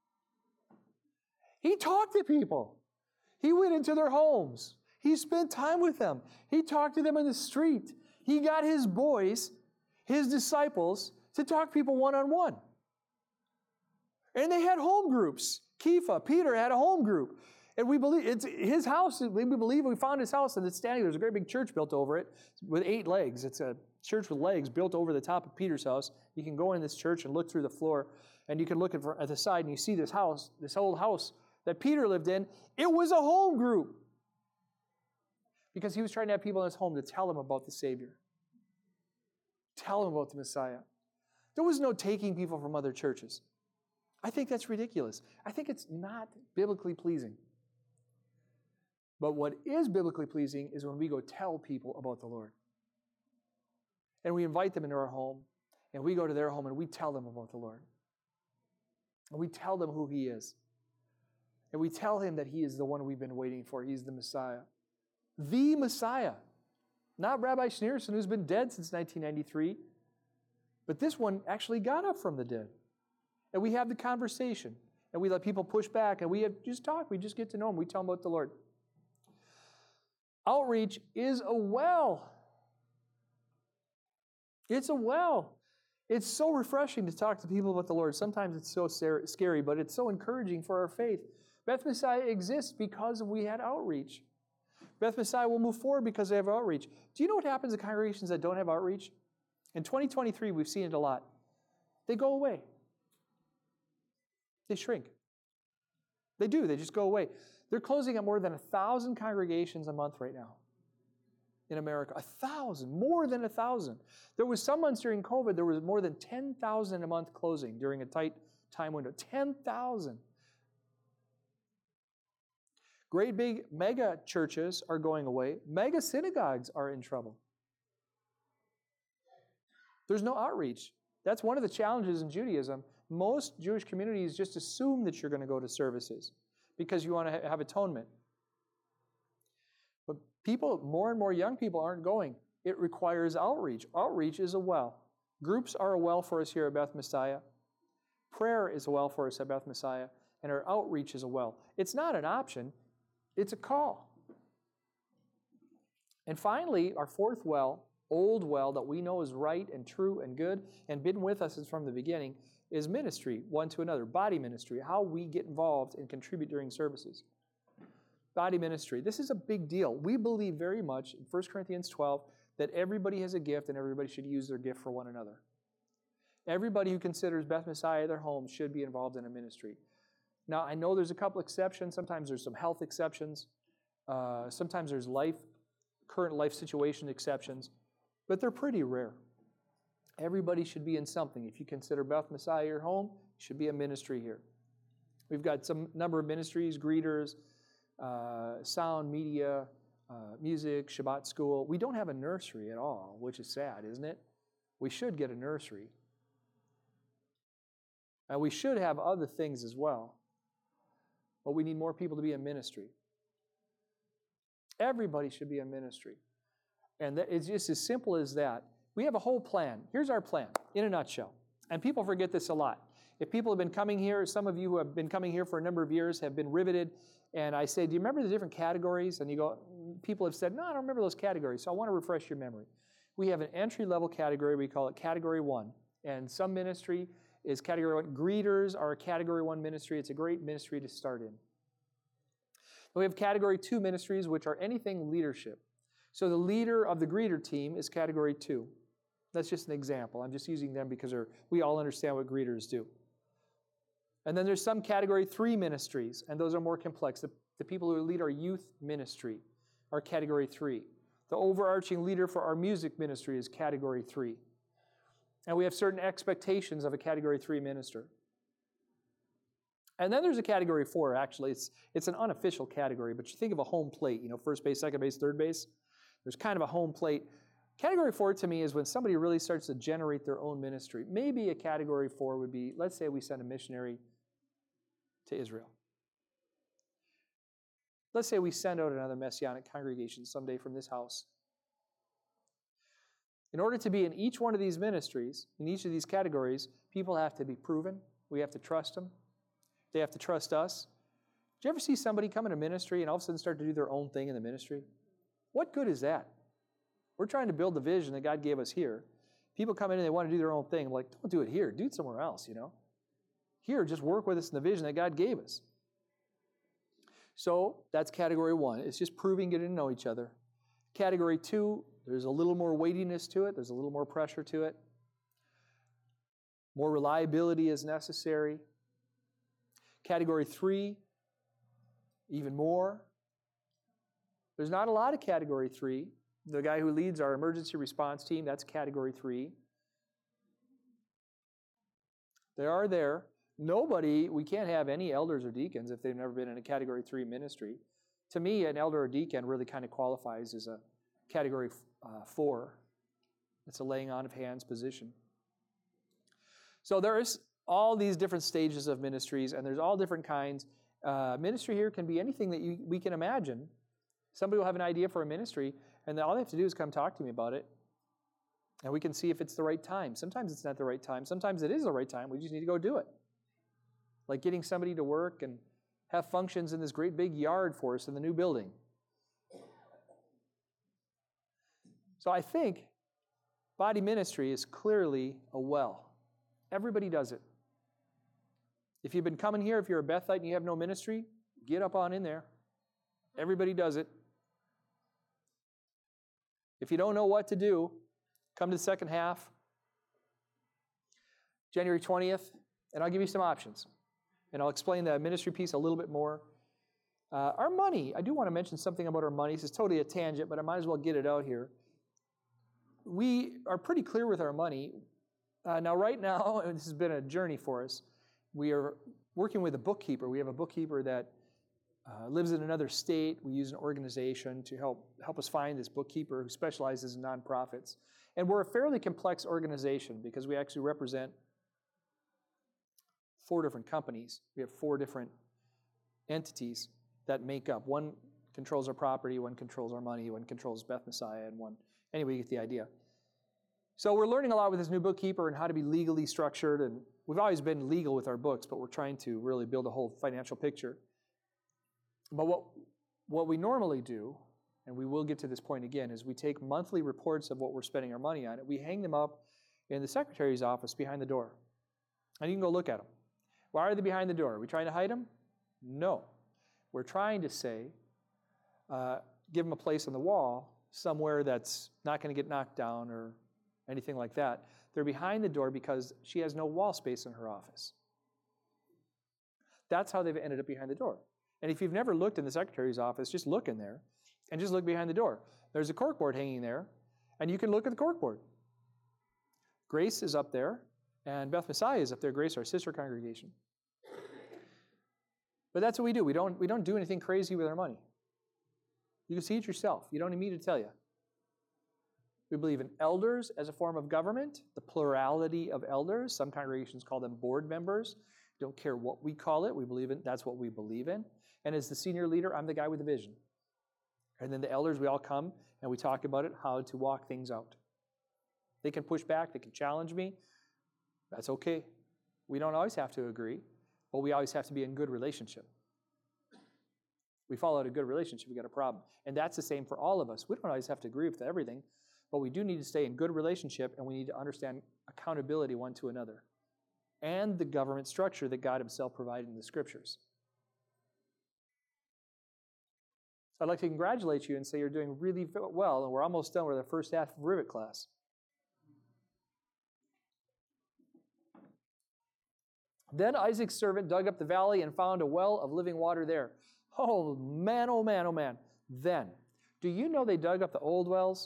He talked to people. He went into their homes. He spent time with them. He talked to them in the street. He got his boys, his disciples, to talk to people one-on-one. And they had home groups. Kepha, Peter had a home group. And we believe, it's his house, we believe we found his house and it's standing, there's a great big church built over it with eight legs. It's a church with legs built over the top of Peter's house. You can go in this church and look through the floor, and you can look at the side and you see this house, this old house that Peter lived in. It was a home group because he was trying to have people in his home to tell him about the Savior, tell him about the Messiah. There was no taking people from other churches. I think that's ridiculous. I think it's not biblically pleasing. But what is biblically pleasing is when we go tell people about the Lord. And we invite them into our home, and we go to their home and we tell them about the Lord. And we tell them who He is. And we tell Him that He is the one we've been waiting for. He's the Messiah. The Messiah. Not Rabbi Schneerson, who's been dead since nineteen ninety-three. But this one actually got up from the dead. And we have the conversation. And we let people push back. And we have just talk. We just get to know Him. We tell them about the Lord. Outreach is a well. It's a well. It's so refreshing to talk to people about the Lord. Sometimes it's so scary, but it's so encouraging for our faith. Beth Messiah exists because we had outreach. Beth Messiah will move forward because they have outreach. Do you know what happens to congregations that don't have outreach? In twenty twenty-three, we've seen it a lot. They go away. They shrink. They do. They just go away. They're closing at more than a thousand congregations a month right now in America. A thousand, more than a thousand. There was some months during COVID, there was more than ten thousand a month closing during a tight time window. ten thousand. Great big mega churches are going away. Mega synagogues are in trouble. There's no outreach. That's one of the challenges in Judaism. Most Jewish communities just assume that you're going to go to services because you want to have atonement. But people, more and more young people aren't going. It requires outreach. Outreach is a well. Groups are a well for us here at Beth Messiah. Prayer is a well for us at Beth Messiah. And our outreach is a well. It's not an option. It's a call. And finally, our fourth well, old well that we know is right and true and good and been with us from the beginning, is ministry, one to another, body ministry, how we get involved and contribute during services. Body ministry. This is a big deal. We believe very much in First Corinthians twelve that everybody has a gift and everybody should use their gift for one another. Everybody who considers Beth Messiah their home should be involved in a ministry. Now, I know there's a couple exceptions. Sometimes there's some health exceptions. Uh, sometimes there's life, current life situation exceptions, but they're pretty rare. Everybody should be in something. If you consider Beth Messiah your home, it should be a ministry here. We've got some number of ministries, greeters, uh, sound, media, uh, music, Shabbat school. We don't have a nursery at all, which is sad, isn't it? We should get a nursery. And we should have other things as well. But we need more people to be in ministry. Everybody should be in ministry. And that, it's just as simple as that. We have a whole plan. Here's our plan, in a nutshell. And people forget this a lot. If people have been coming here, some of you who have been coming here for a number of years have been riveted, and I say, do you remember the different categories? And you go, people have said, no, I don't remember those categories, so I want to refresh your memory. We have an entry-level category. We call it Category one. And some ministry is Category one. Greeters are a Category one ministry. It's a great ministry to start in. We have Category two ministries, which are anything leadership. So the leader of the greeter team is Category two. That's just an example. I'm just using them because we all understand what greeters do. And then there's some Category three ministries, and those are more complex. The, the people who lead our youth ministry are Category three. The overarching leader for our music ministry is Category three. And we have certain expectations of a Category three minister. And then there's a Category four, actually. It's, it's an unofficial category, but you think of a home plate, you know, first base, second base, third base. There's kind of a home plate. Category four to me is when somebody really starts to generate their own ministry. Maybe a Category four would be, let's say we send a missionary to Israel. Let's say we send out another Messianic congregation someday from this house. In order to be in each one of these ministries, in each of these categories, people have to be proven. We have to trust them. They have to trust us. Did you ever see somebody come into ministry and all of a sudden start to do their own thing in the ministry? What good is that? We're trying to build the vision that God gave us here. People come in and they want to do their own thing. I'm like, don't do it here. Do it somewhere else, you know. Here, just work with us in the vision that God gave us. So that's category one. It's just proving, getting to know each other. Category two, there's a little more weightiness to it. There's a little more pressure to it. More reliability is necessary. Category three, even more. There's not a lot of category three. The guy who leads our emergency response team, that's category three. They are there. Nobody, we can't have any elders or deacons if they've never been in a category three ministry. To me, an elder or deacon really kind of qualifies as a category uh, four. It's a laying on of hands position. So there's all these different stages of ministries, and there's all different kinds. Uh, ministry here can be anything that you, we can imagine. Somebody will have an idea for a ministry, and all they have to do is come talk to me about it, and we can see if it's the right time. Sometimes it's not the right time. Sometimes it is the right time. We just need to go do it. Like getting somebody to work and have functions in this great big yard for us in the new building. So I think body ministry is clearly a well. Everybody does it. If you've been coming here, if you're a Bethite and you have no ministry, get up on in there. Everybody does it. If you don't know what to do, come to the second half, January twentieth, and I'll give you some options. And I'll explain the ministry piece a little bit more. Uh, our money, I do want to mention something about our money. This is totally a tangent, but I might as well get it out here. We are pretty clear with our money. Uh, now, right now, this has been a journey for us. We are working with a bookkeeper. We have a bookkeeper that uh, lives in another state. We use an organization to help help us find this bookkeeper who specializes in nonprofits. And we're a fairly complex organization because we actually represent four different companies. We have four different entities that make up. One controls our property, one controls our money, one controls Beth Messiah, and one... Anyway, you get the idea. So we're learning a lot with this new bookkeeper and how to be legally structured, and we've always been legal with our books, but we're trying to really build a whole financial picture. But what, what we normally do, and we will get to this point again, is we take monthly reports of what we're spending our money on, and we hang them up in the secretary's office behind the door. And you can go look at them. Why are they behind the door? Are we trying to hide them? No. We're trying to say, uh, give them a place on the wall, somewhere that's not going to get knocked down or anything like that. They're behind the door because she has no wall space in her office. That's how they've ended up behind the door. And if you've never looked in the secretary's office, just look in there and just look behind the door. There's a corkboard hanging there, and you can look at the corkboard. Grace is up there, and Beth Messiah is up there. Grace, our sister congregation. But that's what we do. We don't, we don't do anything crazy with our money. You can see it yourself. You don't need me to tell you. We believe in elders as a form of government, the plurality of elders. Some congregations call them board members. Don't care what we call it. We believe in, that's what we believe in. And as the senior leader, I'm the guy with the vision. And then the elders, we all come and we talk about it, how to walk things out. They can push back. They can challenge me. That's okay. We don't always have to agree, but we always have to be in good relationship. We fall out of good relationship, we got a problem. And that's the same for all of us. We don't always have to agree with everything, but we do need to stay in good relationship, and we need to understand accountability one to another and the government structure that God himself provided in the scriptures. So I'd like to congratulate you and say you're doing really well, and we're almost done with the first half of Rivet class. Then Isaac's servant dug up the valley and found a well of living water there. Oh man, oh man, oh man. Then, do you know they dug up the old wells?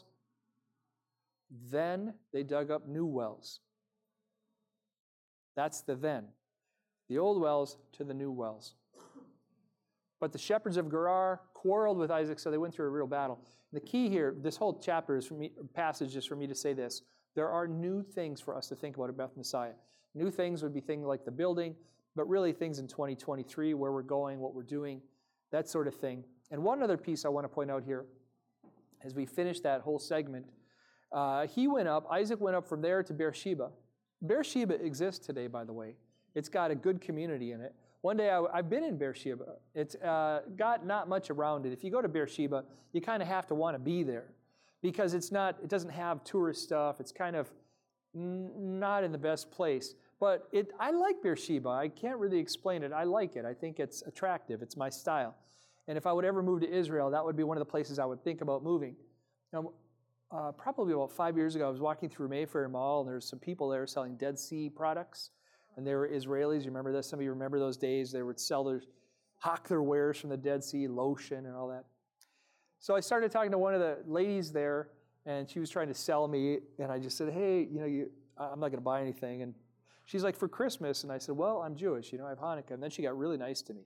Then they dug up new wells. That's the then. The old wells to the new wells. But the shepherds of Gerar quarreled with Isaac, so they went through a real battle. The key here, this whole chapter is for me, passage is for me to say this. There are new things for us to think about at Beth Messiah. New things would be things like the building, but really things in twenty twenty-three, where we're going, what we're doing, that sort of thing. And one other piece I want to point out here, as we finish that whole segment, Uh, he went up, Isaac went up from there to Beersheba. Beersheba exists today, by the way. It's got a good community in it. One day, I, I've been in Beersheba. It's uh, got not much around it. If you go to Beersheba, you kind of have to want to be there because it's not. It doesn't have tourist stuff. It's kind of n- not in the best place. But it, I like Beersheba. I can't really explain it. I like it. I think it's attractive. It's my style. And if I would ever move to Israel, that would be one of the places I would think about moving. Now, uh, probably about five years ago, I was walking through Mayfair Mall, and there were some people there selling Dead Sea products. And they were Israelis. You remember this? Some of you remember those days. They would sell their, hawk their wares from the Dead Sea, lotion and all that. So I started talking to one of the ladies there, and she was trying to sell me. And I just said, hey, you know, you, I'm not going to buy anything. And she's like, for Christmas. And I said, well, I'm Jewish. You know, I have Hanukkah. And then she got really nice to me.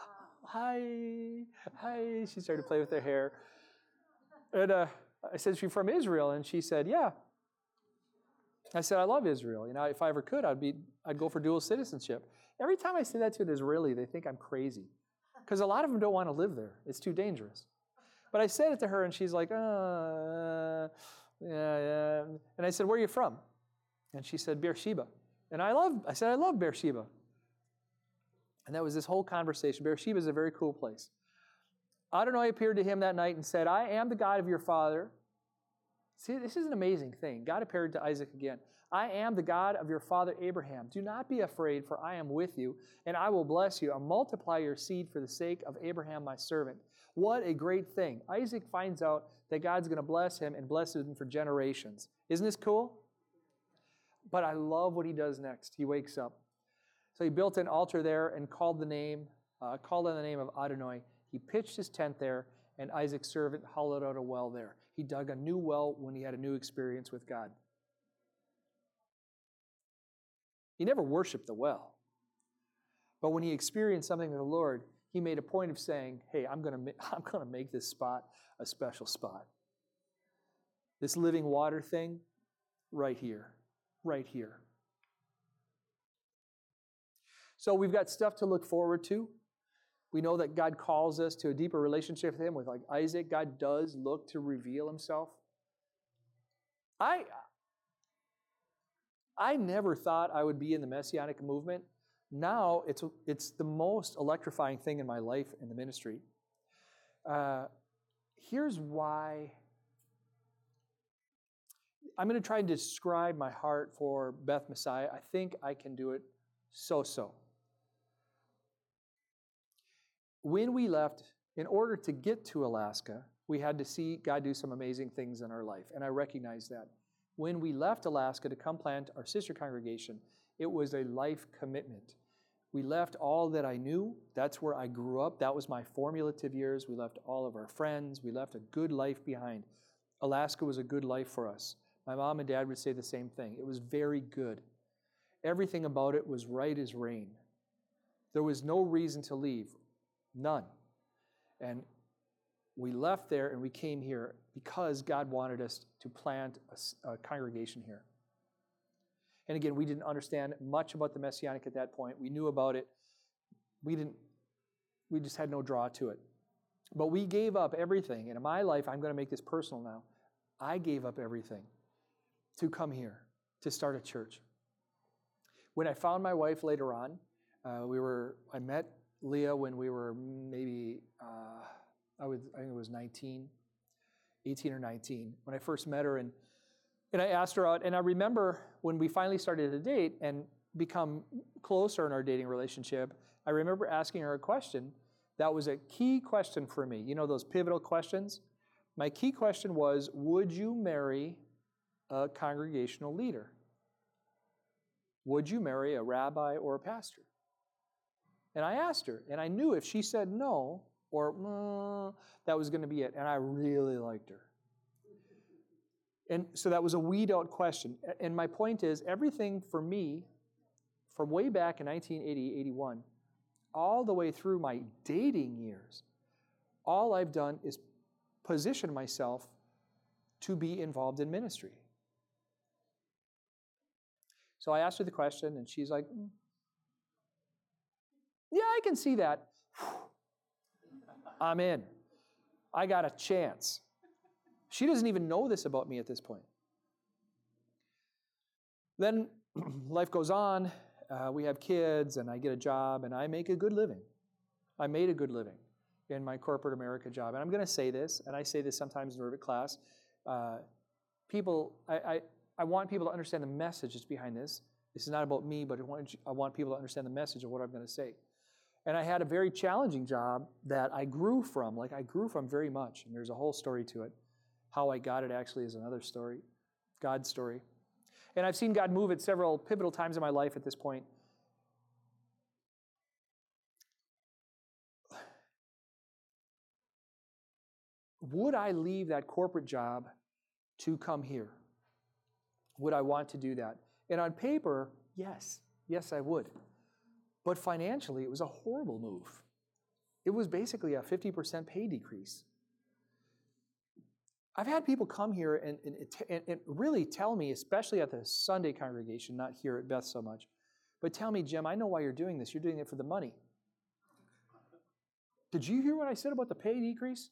Hi, hi. She started to play with her hair. And uh, I said, she's from Israel? And she said, yeah. I said, I love Israel. You know, if I ever could, I'd be, I'd go for dual citizenship. Every time I say that to an Israeli, they think I'm crazy. Because a lot of them don't want to live there. It's too dangerous. But I said it to her, and she's like, uh, yeah, yeah. And I said, where are you from? And she said, Beersheba. And I love, I said, I love Beersheba. And that was this whole conversation. Beersheba is a very cool place. Adonai appeared to him that night and said, I am the God of your father. See, this is an amazing thing. God appeared to Isaac again. I am the God of your father Abraham. Do not be afraid, for I am with you, and I will bless you and multiply your seed for the sake of Abraham, my servant. What a great thing. Isaac finds out that God's going to bless him and bless him for generations. Isn't this cool? But I love what he does next. He wakes up. So he built an altar there and called the name, uh, called on the name of Adonai. He pitched his tent there, and Isaac's servant hollowed out a well there. He dug a new well when he had a new experience with God. He never worshiped the well. But when he experienced something with the Lord, he made a point of saying, hey, I'm going to I'm going to make this spot a special spot. This living water thing, right here, right here. So we've got stuff to look forward to. We know that God calls us to a deeper relationship with him. With like Isaac, God does look to reveal himself. I, I never thought I would be in the Messianic movement. Now it's, it's the most electrifying thing in my life in the ministry. Uh, here's why. I'm going to try and describe my heart for Beth Messiah. I think I can do it so-so. When we left, in order to get to Alaska, we had to see God do some amazing things in our life, and I recognize that. When we left Alaska to come plant our sister congregation, it was a life commitment. We left all that I knew. That's where I grew up. That was my formative years. We left all of our friends. We left a good life behind. Alaska was a good life for us. My mom and dad would say the same thing. It was very good. Everything about it was right as rain. There was no reason to leave. None. And we left there and we came here because God wanted us to plant a, a congregation here. And again, we didn't understand much about the Messianic at that point. We knew about it. We didn't, we just had no draw to it. But we gave up everything. And in my life, I'm going to make this personal now. I gave up everything to come here, to start a church. When I found my wife later on, uh, we were, I met Leah when we were maybe, uh, I, was, I think it was nineteen, eighteen or nineteen, when I first met her. And, and I asked her out, and I remember when we finally started to date and become closer in our dating relationship, I remember asking her a question that was a key question for me. You know those pivotal questions? My key question was, would you marry a congregational leader? Would you marry a rabbi or a pastor? And I asked her, and I knew if she said no, or mm, that was going to be it. And I really liked her. And so that was a weed out question. And my point is, everything for me, from way back in nineteen eighty, eighty-one, all the way through my dating years, all I've done is position myself to be involved in ministry. So I asked her the question, and she's like, mm, yeah, I can see that. I'm in. I got a chance. She doesn't even know this about me at this point. Then life goes on. Uh, we have kids, and I get a job, and I make a good living. I made a good living in my corporate America job. And I'm going to say this, and I say this sometimes in Rivet class. Uh, people, I, I, I want people to understand the message that's behind this. This is not about me, but I want, I want people to understand the message of what I'm going to say. And I had a very challenging job that I grew from. Like, I grew from very much. And there's a whole story to it. How I got it actually is another story. God's story. And I've seen God move at several pivotal times in my life at this point. Would I leave that corporate job to come here? Would I want to do that? And on paper, yes. Yes, I would. But financially, it was a horrible move. It was basically a fifty percent pay decrease. I've had people come here and, and, and really tell me, especially at the Sunday congregation, not here at Beth so much, but tell me, Jim, I know why you're doing this. You're doing it for the money. Did you hear what I said about the pay decrease?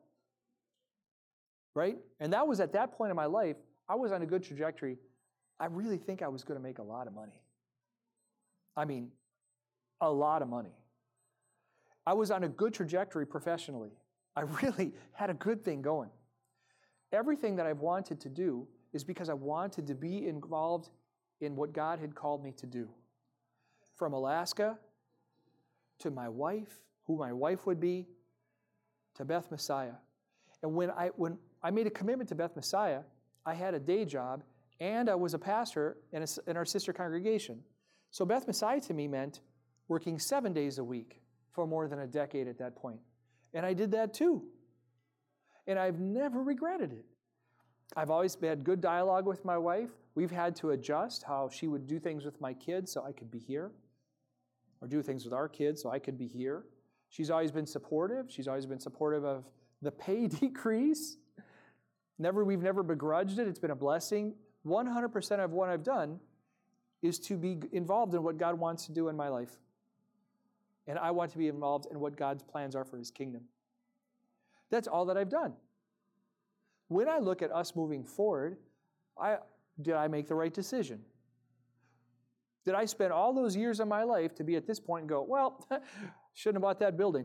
Right? And that was at that point in my life, I was on a good trajectory. I really think I was going to make a lot of money. I mean, a lot of money. I was on a good trajectory professionally. I really had a good thing going. Everything that I've wanted to do is because I wanted to be involved in what God had called me to do. From Alaska to my wife, who my wife would be, to Beth Messiah. And when I when I made a commitment to Beth Messiah, I had a day job and I was a pastor in, a, in our sister congregation. So Beth Messiah to me meant working seven days a week for more than a decade at that point. And I did that too. And I've never regretted it. I've always had good dialogue with my wife. We've had to adjust how she would do things with my kids so I could be here, or do things with our kids so I could be here. She's always been supportive. She's always been supportive of the pay decrease. Never, we've never begrudged it. It's been a blessing. one hundred percent of what I've done is to be involved in what God wants to do in my life. And I want to be involved in what God's plans are for His kingdom. That's all that I've done. When I look at us moving forward, I, did I make the right decision? Did I spend all those years of my life to be at this point and go, well, shouldn't have bought that building?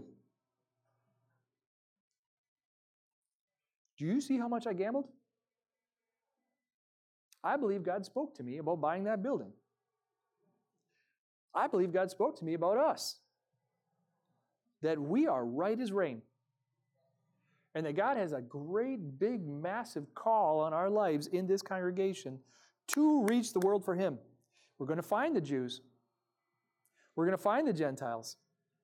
Do you see how much I gambled? I believe God spoke to me about buying that building. I believe God spoke to me about us. That we are right as rain. And that God has a great, big, massive call on our lives in this congregation to reach the world for Him. We're going to find the Jews. We're going to find the Gentiles.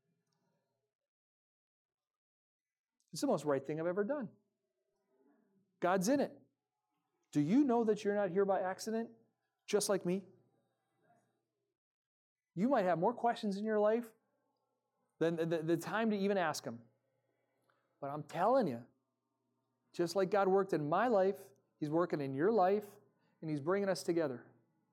It's the most right thing I've ever done. God's in it. Do you know that you're not here by accident, just like me? You might have more questions in your life than the, the time to even ask them. But I'm telling you, just like God worked in my life, He's working in your life, and He's bringing us together.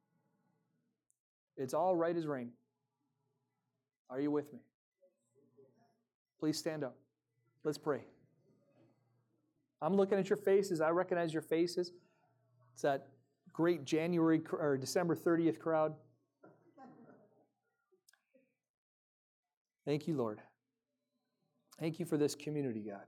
It's all right as rain. Are you with me? Please stand up. Let's pray. I'm looking at your faces. I recognize your faces. It's that great January or December thirtieth crowd. Thank you, Lord. Thank you for this community, God.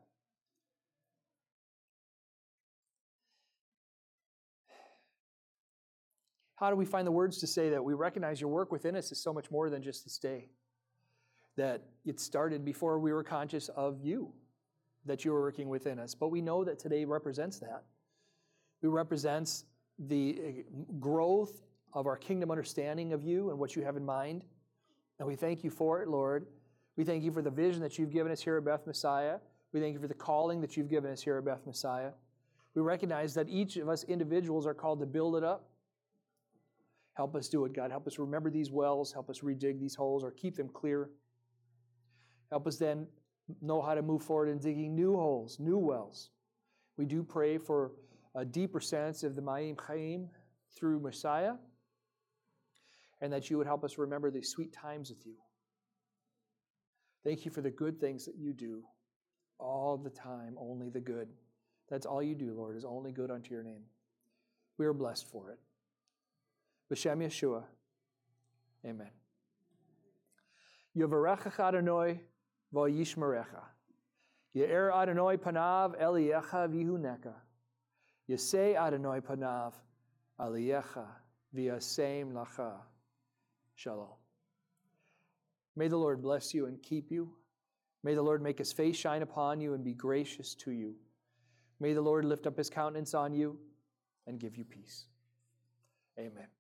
How do we find the words to say that we recognize your work within us is so much more than just this day? That it started before we were conscious of you, that you were working within us. But we know that today represents that. It represents the growth of our kingdom understanding of you and what you have in mind. And we thank you for it, Lord. We thank you for the vision that you've given us here at Beth Messiah. We thank you for the calling that you've given us here at Beth Messiah. We recognize that each of us individuals are called to build it up. Help us do it, God. Help us remember these wells. Help us redig these holes or keep them clear. Help us then know how to move forward in digging new holes, new wells. We do pray for a deeper sense of the Mayim Chaim through Messiah, and that you would help us remember these sweet times with you. Thank you for the good things that you do all the time, only the good. That's all you do, Lord, is only good unto your name. We are blessed for it. B'Shem Yeshua. Amen. Yovarecha Adonai v'yishmerecha. Ye'er Adonai panav eliyecha v'yihuneka. Yaseh Adonai panav eliyecha v'yasem lacha. Shalom. May the Lord bless you and keep you. May the Lord make his face shine upon you and be gracious to you. May the Lord lift up his countenance on you and give you peace. Amen.